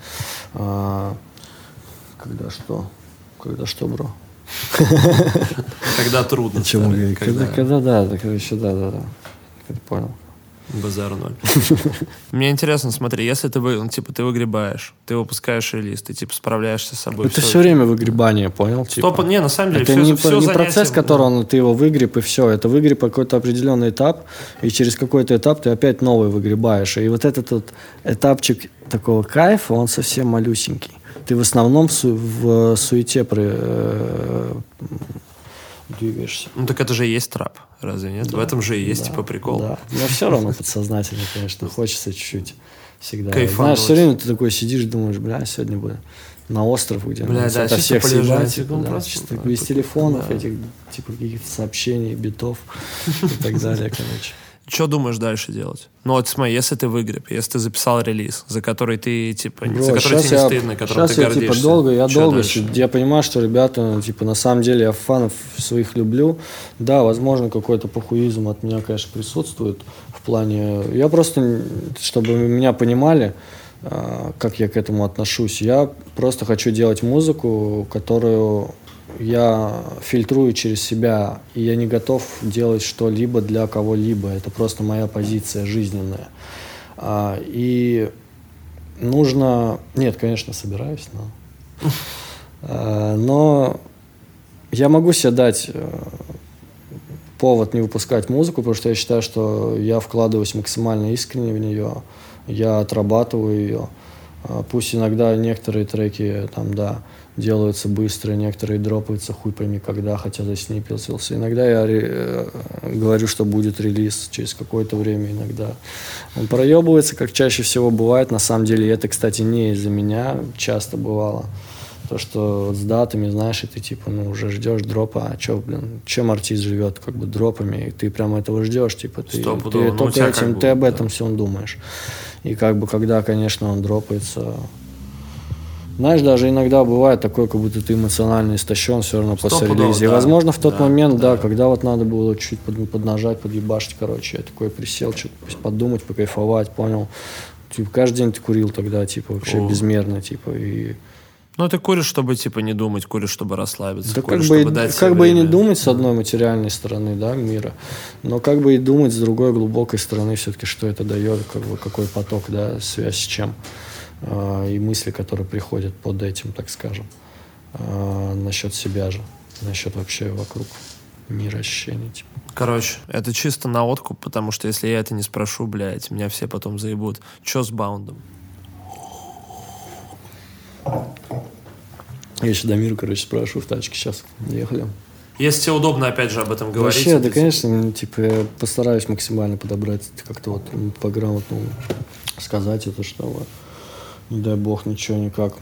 что, бро? Когда трудно. Когда, да, короче, да. Ты понял. Базар ноль. Мне интересно, смотри, если ты выгребаешь, ты выпускаешь релиз, ты типа справляешься с собой. Это все время выгребание, понял? Типа. Не, на самом деле, это не процесс, который ты его выгреб, и все. Это выгреб какой-то определенный этап, и через какой-то этап ты опять новый выгребаешь. И вот этот вот этапчик такого кайфа, он совсем малюсенький. Ты в основном в суете двигаешься. Ну так это же и есть трап, разве нет? Да, в этом же и есть типа прикол. Да. Но все равно подсознательно, конечно, хочется чуть-чуть всегда. Кайфануть. Знаешь, все время ты такой сидишь, думаешь, сегодня бы на остров, где от всех съебать, чисто без телефонов, этих типа каких-то сообщений, битов и так далее, короче. Что думаешь дальше делать? Ну вот смотри, если ты выгреб, если ты записал релиз, за который ты, типа, за который тебе не стыдно, которым ты гордишься. Типа, долго я понимаю, что ребята, типа, на самом деле я фанов своих люблю. Да, возможно, какой-то похуизм от меня, конечно, присутствует в плане... Я просто, чтобы меня понимали, как я к этому отношусь, я просто хочу делать музыку, которую... я фильтрую через себя, и я не готов делать что-либо для кого-либо. Это просто моя позиция жизненная. И нужно... Нет, конечно, собираюсь, но я могу себе дать повод не выпускать музыку, потому что я считаю, что я вкладываюсь максимально искренне в нее, я отрабатываю ее. Пусть иногда некоторые треки там, да, делаются быстро, некоторые дропаются хуй пойми когда, хотя заснипился. Иногда я говорю, что будет релиз через какое-то время, иногда он проебывается, как чаще всего бывает. На самом деле это, кстати, не из-за меня, часто бывало. То, что вот с датами, знаешь, и ты типа, уже ждешь дропа, а чё, чем артист живет, как бы дропами, и ты прямо этого ждешь, типа, ты только этим, ты об этом всем думаешь. И как бы, когда, конечно, он дропается, знаешь, даже иногда бывает такое, как будто ты эмоционально истощен все равно после релиза. И, возможно, в тот момент, когда вот надо было чуть поднажать, подъебашить, короче, я такой присел, что-то подумать, покайфовать, понял. Типа, каждый день ты курил тогда, типа, вообще безмерно, типа, и Ну, ты куришь, чтобы, типа, не думать, куришь, чтобы расслабиться, да куришь, как чтобы бы, дать как бы и время. не думать с одной материальной стороны, да, мира, но как бы и думать с другой глубокой стороны все-таки, что это дает, как бы, какой поток, да, связь с чем, и мысли, которые приходят под этим, так скажем, насчет себя же, насчет вообще вокруг мира ощущений, типа. Короче, это чисто на откуп, потому что если я это не спрошу, блядь, меня все потом заебут. Чё с баундом? Я еще Дамиру, короче, спрошу в тачке, сейчас ехали. Если тебе удобно, опять же, об этом говорить. Вообще, да, конечно, типа, я постараюсь максимально подобрать, как-то вот по-грамотному сказать это, что вот, не дай бог, ничего никак.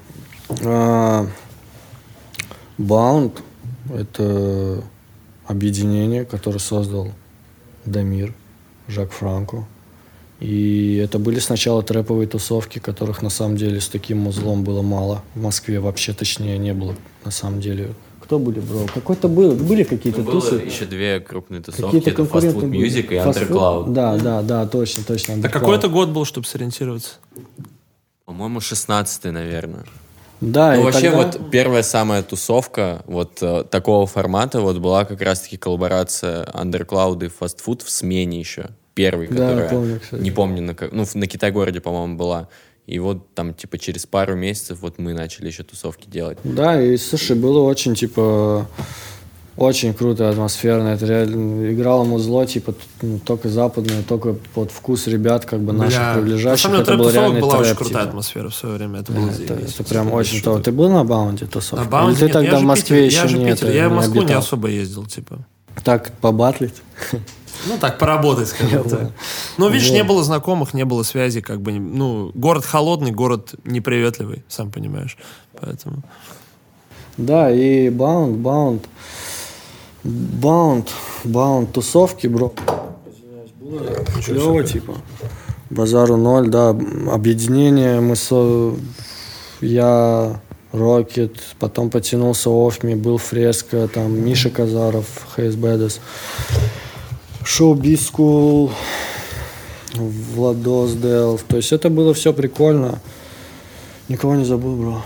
Bound — это объединение, которое создал Дамир, Жак Франко. И это были сначала трэповые тусовки, которых на самом деле с таким музлом было мало. В Москве вообще, точнее, не было на самом деле. Кто были, бро? Были какие-то тусы? Было еще две крупные тусовки. Это Fast Food Music и Undercloud. Да, точно. А какой это год был, чтобы сориентироваться? По-моему, 16-й, наверное. Да, ну, и вообще, тогда... вот первая самая тусовка вот такого формата вот была как раз-таки коллаборация Undercloud и Fast Food в смене еще. Первый, которая, помню, не помню, на Китай-городе, по-моему, была. И вот там, типа, через пару месяцев вот мы начали еще тусовки делать. Да, и, слушай, было очень, типа, очень круто, атмосферно. Это реально играло музло, типа, только западное, только под вкус ребят, как бы, наших приближающих. Это был реальный была трэп, очень крутая типа. Атмосфера в свое время. Это было это прям очень то. Ты был на Баунде тусовке? На Баунде ты нет, тогда в Москве еще нет? Я в Москву не особо ездил, типа. Так, побатлить? Ну, так, поработать, скажем так. Ну, видишь, не было знакомых, не было связи, как бы, ну, город холодный, город неприветливый, сам понимаешь, поэтому... Да, и Bound, тусовки, бро. Было клево, типа, базару ноль, да, объединение, я... Рокет, потом потянулся Офми, был Фреско, там Миша Казаров, Хейс Бэдес, Шоу Бискул, Владос Делф. То есть это было все прикольно. Никого не забыл, бро.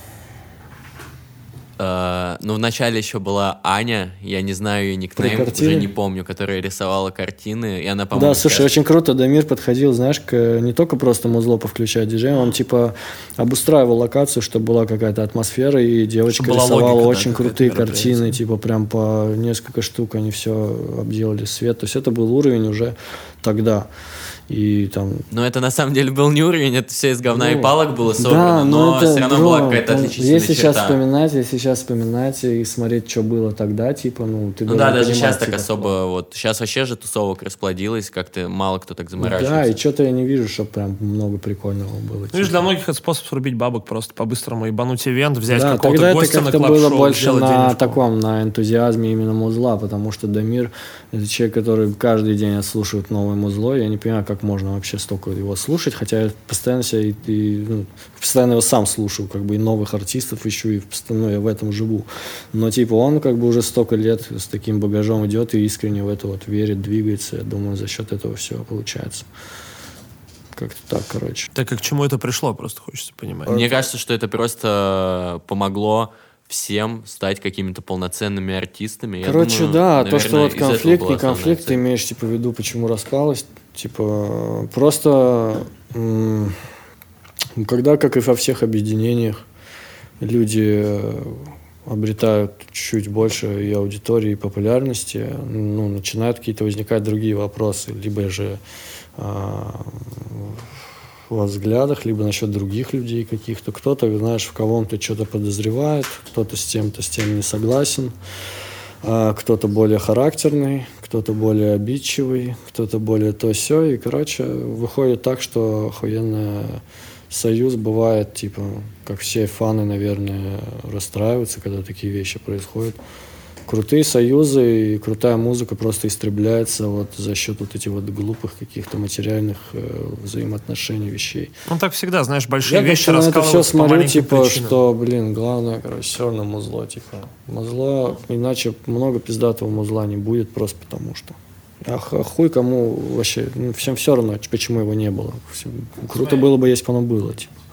Ну, вначале еще была Аня, я не знаю ее никнейм, уже не помню, которая рисовала картины, и она, по-моему... Да, слушай, очень круто, Дамир подходил, знаешь, не только просто музло повключать диджеем, он, типа, обустраивал локацию, чтобы была какая-то атмосфера, и девочка рисовала логика, очень крутые картины, типа, прям по несколько штук, они все обделали свет, то есть это был уровень уже тогда. И там... Но это на самом деле был не уровень, это все из говна и палок было собрано, да, но это, все равно была какая-то отличительная если черта. Если сейчас вспоминать и смотреть, что было тогда, типа, ну, ты да, даже понимать, сейчас типа, так особо, вот, сейчас вообще же тусовок расплодилось, как-то мало кто так заморачивается. Да, и что-то я не вижу, чтобы прям много прикольного было. Ну, видишь, для многих это способ срубить бабок, просто по-быстрому ебануть ивент, взять да, какого-то гостя на клаб-шоу, было больше на денежку. таком, на энтузиазме именно музла, потому что Дамир — это человек, который каждый день слушает новое музло, я не понимаю, как можно вообще столько его слушать, хотя я постоянно постоянно его сам слушаю, как бы и новых артистов ищу, и постоянно я в этом живу. Но типа он как бы уже столько лет с таким багажом идет и искренне в это вот верит, двигается. Я думаю, за счет этого все получается. Как-то так, короче. Так как к чему это пришло, просто хочется понимать. Мне кажется, что это просто помогло всем стать какими-то полноценными артистами. Короче, думаю, да, наверное, то, что вот конфликт, не конфликт, цель. ты имеешь типа в виду, почему распалось, типа просто когда, как и во всех объединениях, люди обретают чуть больше и аудитории, и популярности, ну, начинают какие-то возникать другие вопросы, либо же во взглядах, либо насчет других людей каких-то. Кто-то, знаешь, в кого-то что-то подозревает, кто-то с тем не согласен, кто-то более характерный, кто-то более обидчивый, кто-то более то-сё. И, короче, выходит так, что охуенный союз бывает, типа, как все фаны, наверное, расстраиваются, когда такие вещи происходят. Крутые союзы и крутая музыка просто истребляется вот за счет вот этих вот глупых каких-то материальных взаимоотношений, вещей. Ну, так всегда, знаешь, большие вещи раскалываются по маленьким причинам. Я все смотрю, типа, причинам. что, блин, главное, короче, все равно музло, типа. Музло, иначе много пиздатого музла не будет просто потому что. А хуй кому вообще, ну, всем все равно, почему его не было. Круто было бы, если бы оно было, типа.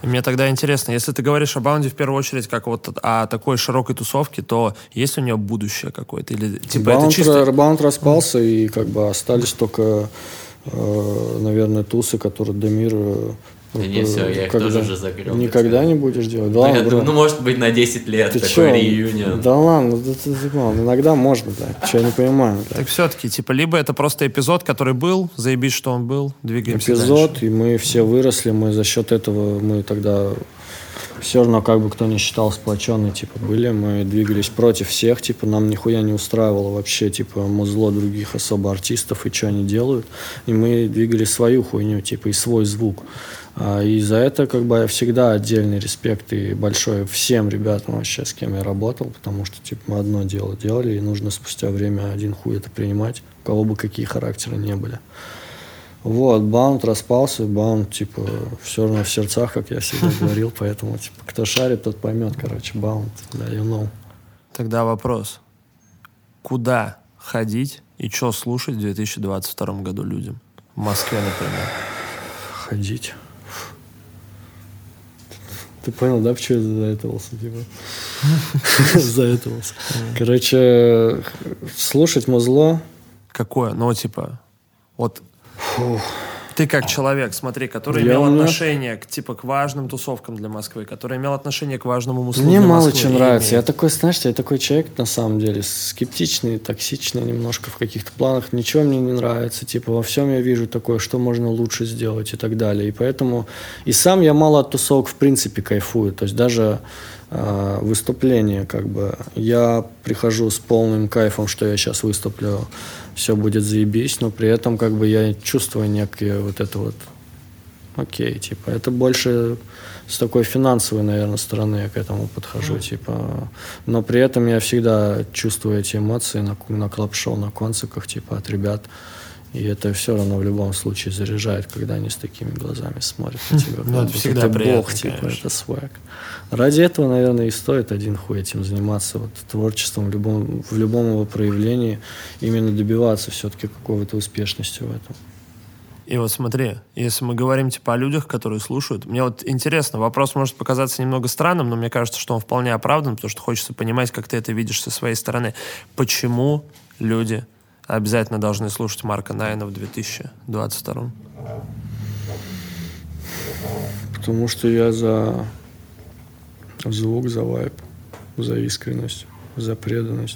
Мне тогда интересно, если ты говоришь о Баунде в первую очередь как вот о такой широкой тусовке, то есть у нее будущее какое-то? Или типа Баунд, это чисто... Баунд распался, и как бы остались только, наверное, тусы, которые Дамир... Не, все, я их тоже уже загрел. Никогда не будешь делать? Да ладно, бро. Ну, может быть, на 10 лет ты такой чё? реюнион. Да ладно, иногда можно, блядь. Че, я не понимаю. Блядь. Так все-таки, типа, либо это просто эпизод, который был, заебись, что он был, двигаемся эпизод, дальше. И мы все выросли, мы за счет этого, мы тогда все равно, как бы кто ни считал, сплоченные, типа, были, мы двигались против всех, типа, нам нихуя не устраивало вообще, типа, музло других особо артистов и что они делают, и мы двигали свою хуйню, типа, и свой звук. И за это, как бы, всегда отдельный респект и большой всем ребятам вообще, с кем я работал, потому что, типа, мы одно дело делали, и нужно спустя время один хуй это принимать, у кого бы какие характеры не были. Вот, Баунд распался, Баунд, типа, все равно в сердцах, как я всегда говорил, поэтому, типа, кто шарит, тот поймет, короче, Баунд, да, you know. Тогда вопрос. Куда ходить и что слушать в 2022 году людям? В Москве, например. Ходить. Ты понял, да, почему я заэтовался, типа? Заэтовался. Короче, слушать музло. Какое? Ну, типа, вот ты как человек, смотри, который имел отношение к, типа, к важным тусовкам для Москвы, который имел отношение к важному музлу мне для мало Москвы. чем нравится. Я такой, знаешь, я такой человек, на самом деле, скептичный, токсичный немножко в каких-то планах. Ничего мне не нравится. Типа, во всем я вижу такое, что можно лучше сделать и так далее. И поэтому... И сам я мало от тусовок, в принципе, кайфую. То есть даже выступление, как бы, я прихожу с полным кайфом, что я сейчас выступлю, все будет заебись, но при этом, как бы, я чувствую некое вот это вот окей, типа, это больше с такой финансовой, наверное, стороны я к этому подхожу, типа, но при этом я всегда чувствую эти эмоции на клаб-шоу, на концертах, типа, от ребят, и это все равно в любом случае заряжает, когда они с такими глазами смотрят на тебя. Ну, это всегда приятно, бог, типа, конечно. это свэг. Ради этого, наверное, и стоит один хуй этим заниматься, вот, творчеством в любом его проявлении, именно добиваться все-таки какого-то успешности в этом. И вот смотри, если мы говорим типа о людях, которые слушают, мне вот интересно, вопрос может показаться немного странным, но мне кажется, что он вполне оправдан, потому что хочется понимать, как ты это видишь со своей стороны. Почему люди обязательно должны слушать Марка Найна в 2022? Потому что я за звук, за вайб, за искренность, за преданность,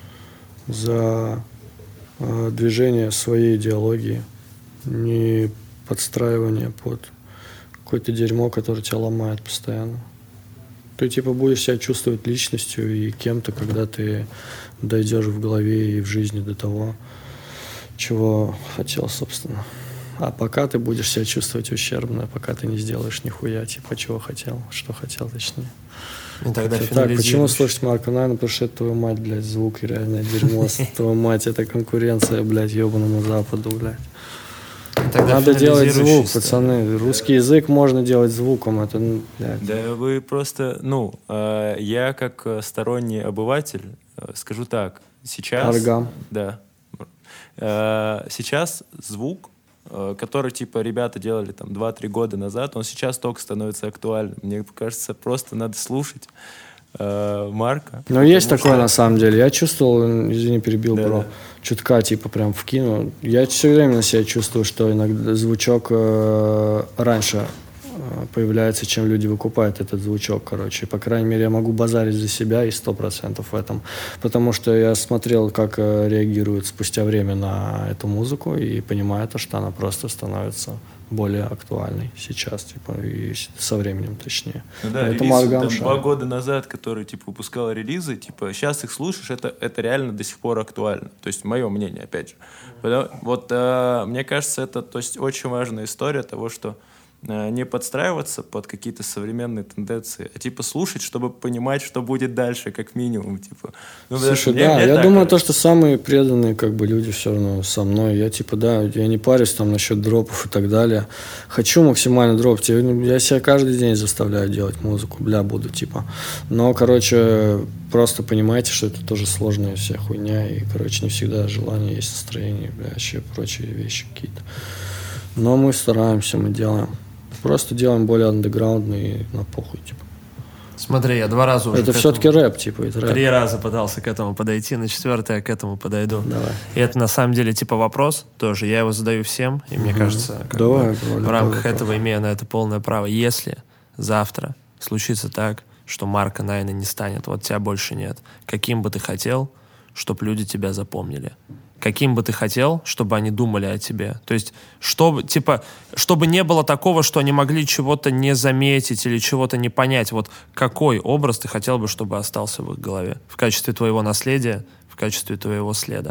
за движение своей идеологии, не подстраивание под какое-то дерьмо, которое тебя ломает постоянно. Ты типа будешь себя чувствовать личностью и кем-то, когда ты дойдешь в голове и в жизни до того, чего хотел, собственно. А пока ты будешь себя чувствовать ущербно, пока ты не сделаешь нихуя, типа, чего хотел, что хотел, точнее. И тогда так, почему слушать Марка Найна? Потому что это твою мать, блядь, звук реальное дерьмо. Твою мать, это конкуренция, блядь, ебаному Западу, блядь. Надо делать звук, пацаны. Русский язык можно делать звуком. Это, блядь. Да вы просто, я как сторонний обыватель скажу так. Сейчас... Аргам. Да. Сейчас звук, который, типа, ребята делали там 2-3 года назад, он сейчас только становится актуальным. Мне кажется, просто надо слушать Марка. Ну, есть такое, на самом деле. Я чувствовал, извини, перебил, бро, чутка, типа, прям вкинул. Я все время на себя чувствую, что иногда звучок раньше появляется, чем люди выкупают этот звучок, короче. По крайней мере, я могу базарить за себя и 100% в этом. Потому что я смотрел, как реагируют спустя время на эту музыку, и понимаю то, что она просто становится более актуальной сейчас, типа, и со временем, точнее. Ну да, релиз, там, 2 года назад, который, типа, выпускал релизы, типа, сейчас их слушаешь, это реально до сих пор актуально. То есть, мое мнение, опять же. Вот, мне кажется, это, то есть, очень важная история того, что не подстраиваться под какие-то современные тенденции, а типа слушать, чтобы понимать, что будет дальше, как минимум. Типа. Слушай, да, я думаю, то, что самые преданные как бы люди все равно со мной. Я типа, да, я не парюсь там насчет дропов и так далее. Хочу максимально дропать. Я себя каждый день заставляю делать музыку, буду типа. Но, короче, просто понимайте, что это тоже сложная вся хуйня, и, короче, не всегда желание есть, настроение, вообще прочие вещи какие-то. Но мы стараемся, мы делаем. Просто делаем более андеграундный, на похуй, типа. Смотри, я 2 раза уже это все-таки рэп, типа, это рэп. 3 раза пытался к этому подойти, на 4-й я к этому подойду. Давай. И это на самом деле типа вопрос тоже, я его задаю всем, и мне кажется, в рамках этого имею на это полное право. Если завтра случится так, что Марка Найна не станет, вот тебя больше нет, каким бы ты хотел, чтобы люди тебя запомнили? Каким бы ты хотел, чтобы они думали о тебе? То есть, чтобы не было такого, что они могли чего-то не заметить или чего-то не понять. Вот какой образ ты хотел бы, чтобы остался в их голове? В качестве твоего наследия, в качестве твоего следа?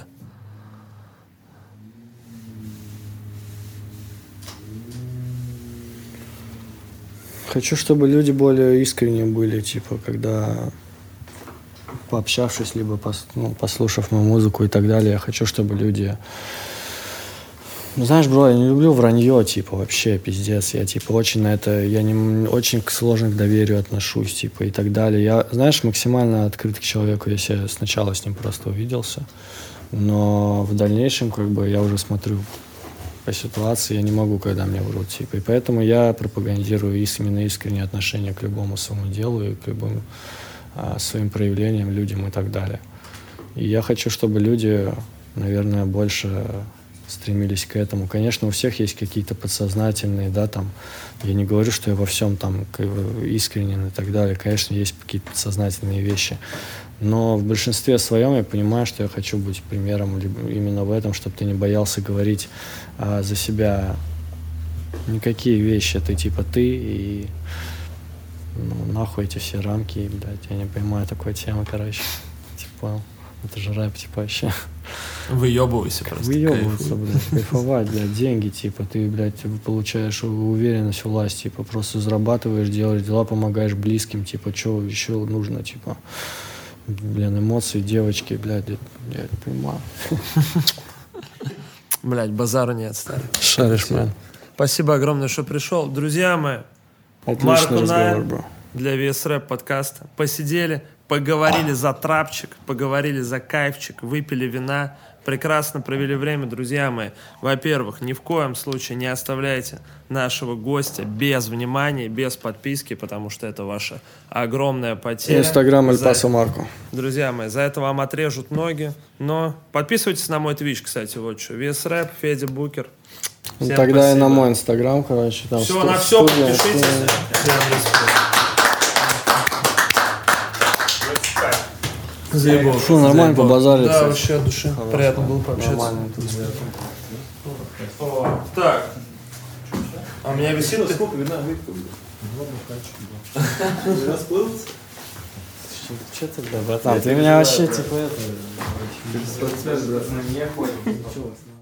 Хочу, чтобы люди более искренне были, типа, когда... пообщавшись, либо послушав мою музыку и так далее, я хочу, чтобы люди... знаешь, бро, я не люблю вранье, типа, вообще, пиздец. Я, типа, очень на это... я не очень сложно к доверию отношусь, типа, и так далее. Я, знаешь, максимально открыт к человеку, если я сначала с ним просто увиделся. Но в дальнейшем, как бы, я уже смотрю по ситуации, я не могу, когда мне врут, типа. И поэтому я пропагандирую именно искреннее отношение к любому своему делу и к любому своим проявлениям, людям и так далее. И я хочу, чтобы люди, наверное, больше стремились к этому. Конечно, у всех есть какие-то подсознательные, да, там, я не говорю, что я во всем там искренен и так далее. Конечно, есть какие-то подсознательные вещи. Но в большинстве своем я понимаю, что я хочу быть примером именно в этом, чтобы ты не боялся говорить за себя никакие вещи. Ты типа ты и нахуй эти все рамки, блядь, я не понимаю такой темы, короче. Типа, это же рэп, типа, вообще. Выебывайся просто. Выебываться, блядь, кайфовать, блядь, деньги, типа, ты, блядь, получаешь уверенность, власть, типа, просто зарабатываешь, делаешь дела, помогаешь близким, типа, что еще нужно, типа, блин, эмоции, девочки, блядь, я не понимаю. Блядь, базара нет, старый. Шаришь, man. Спасибо огромное, что пришел. Друзья мои, отличный разговор, бро. Для VS Rap подкаста. Посидели, поговорили за трапчик, поговорили за кайфчик, выпили вина, прекрасно провели время, друзья мои. Во-первых, ни в коем случае не оставляйте нашего гостя без внимания, без подписки, потому что это ваша огромная потеря. Инстаграм Эль Пасо Марко. Друзья мои, за это вам отрежут ноги, но подписывайтесь на мой Twitch, кстати, вот что. VS Rap, Федя Букер. Всем тогда спасибо. И на мой инстаграм, короче, там все, на все подпишитесь. Фу, нормально побазарили. Да, вообще от души. Приятно было пообщаться. Так. А у меня висит... Сколько вина выпил? 2 буханчика. Расплылся? Что тогда, братан? Ты меня вообще, типа, это... Спортсмен, братан. Не охотник.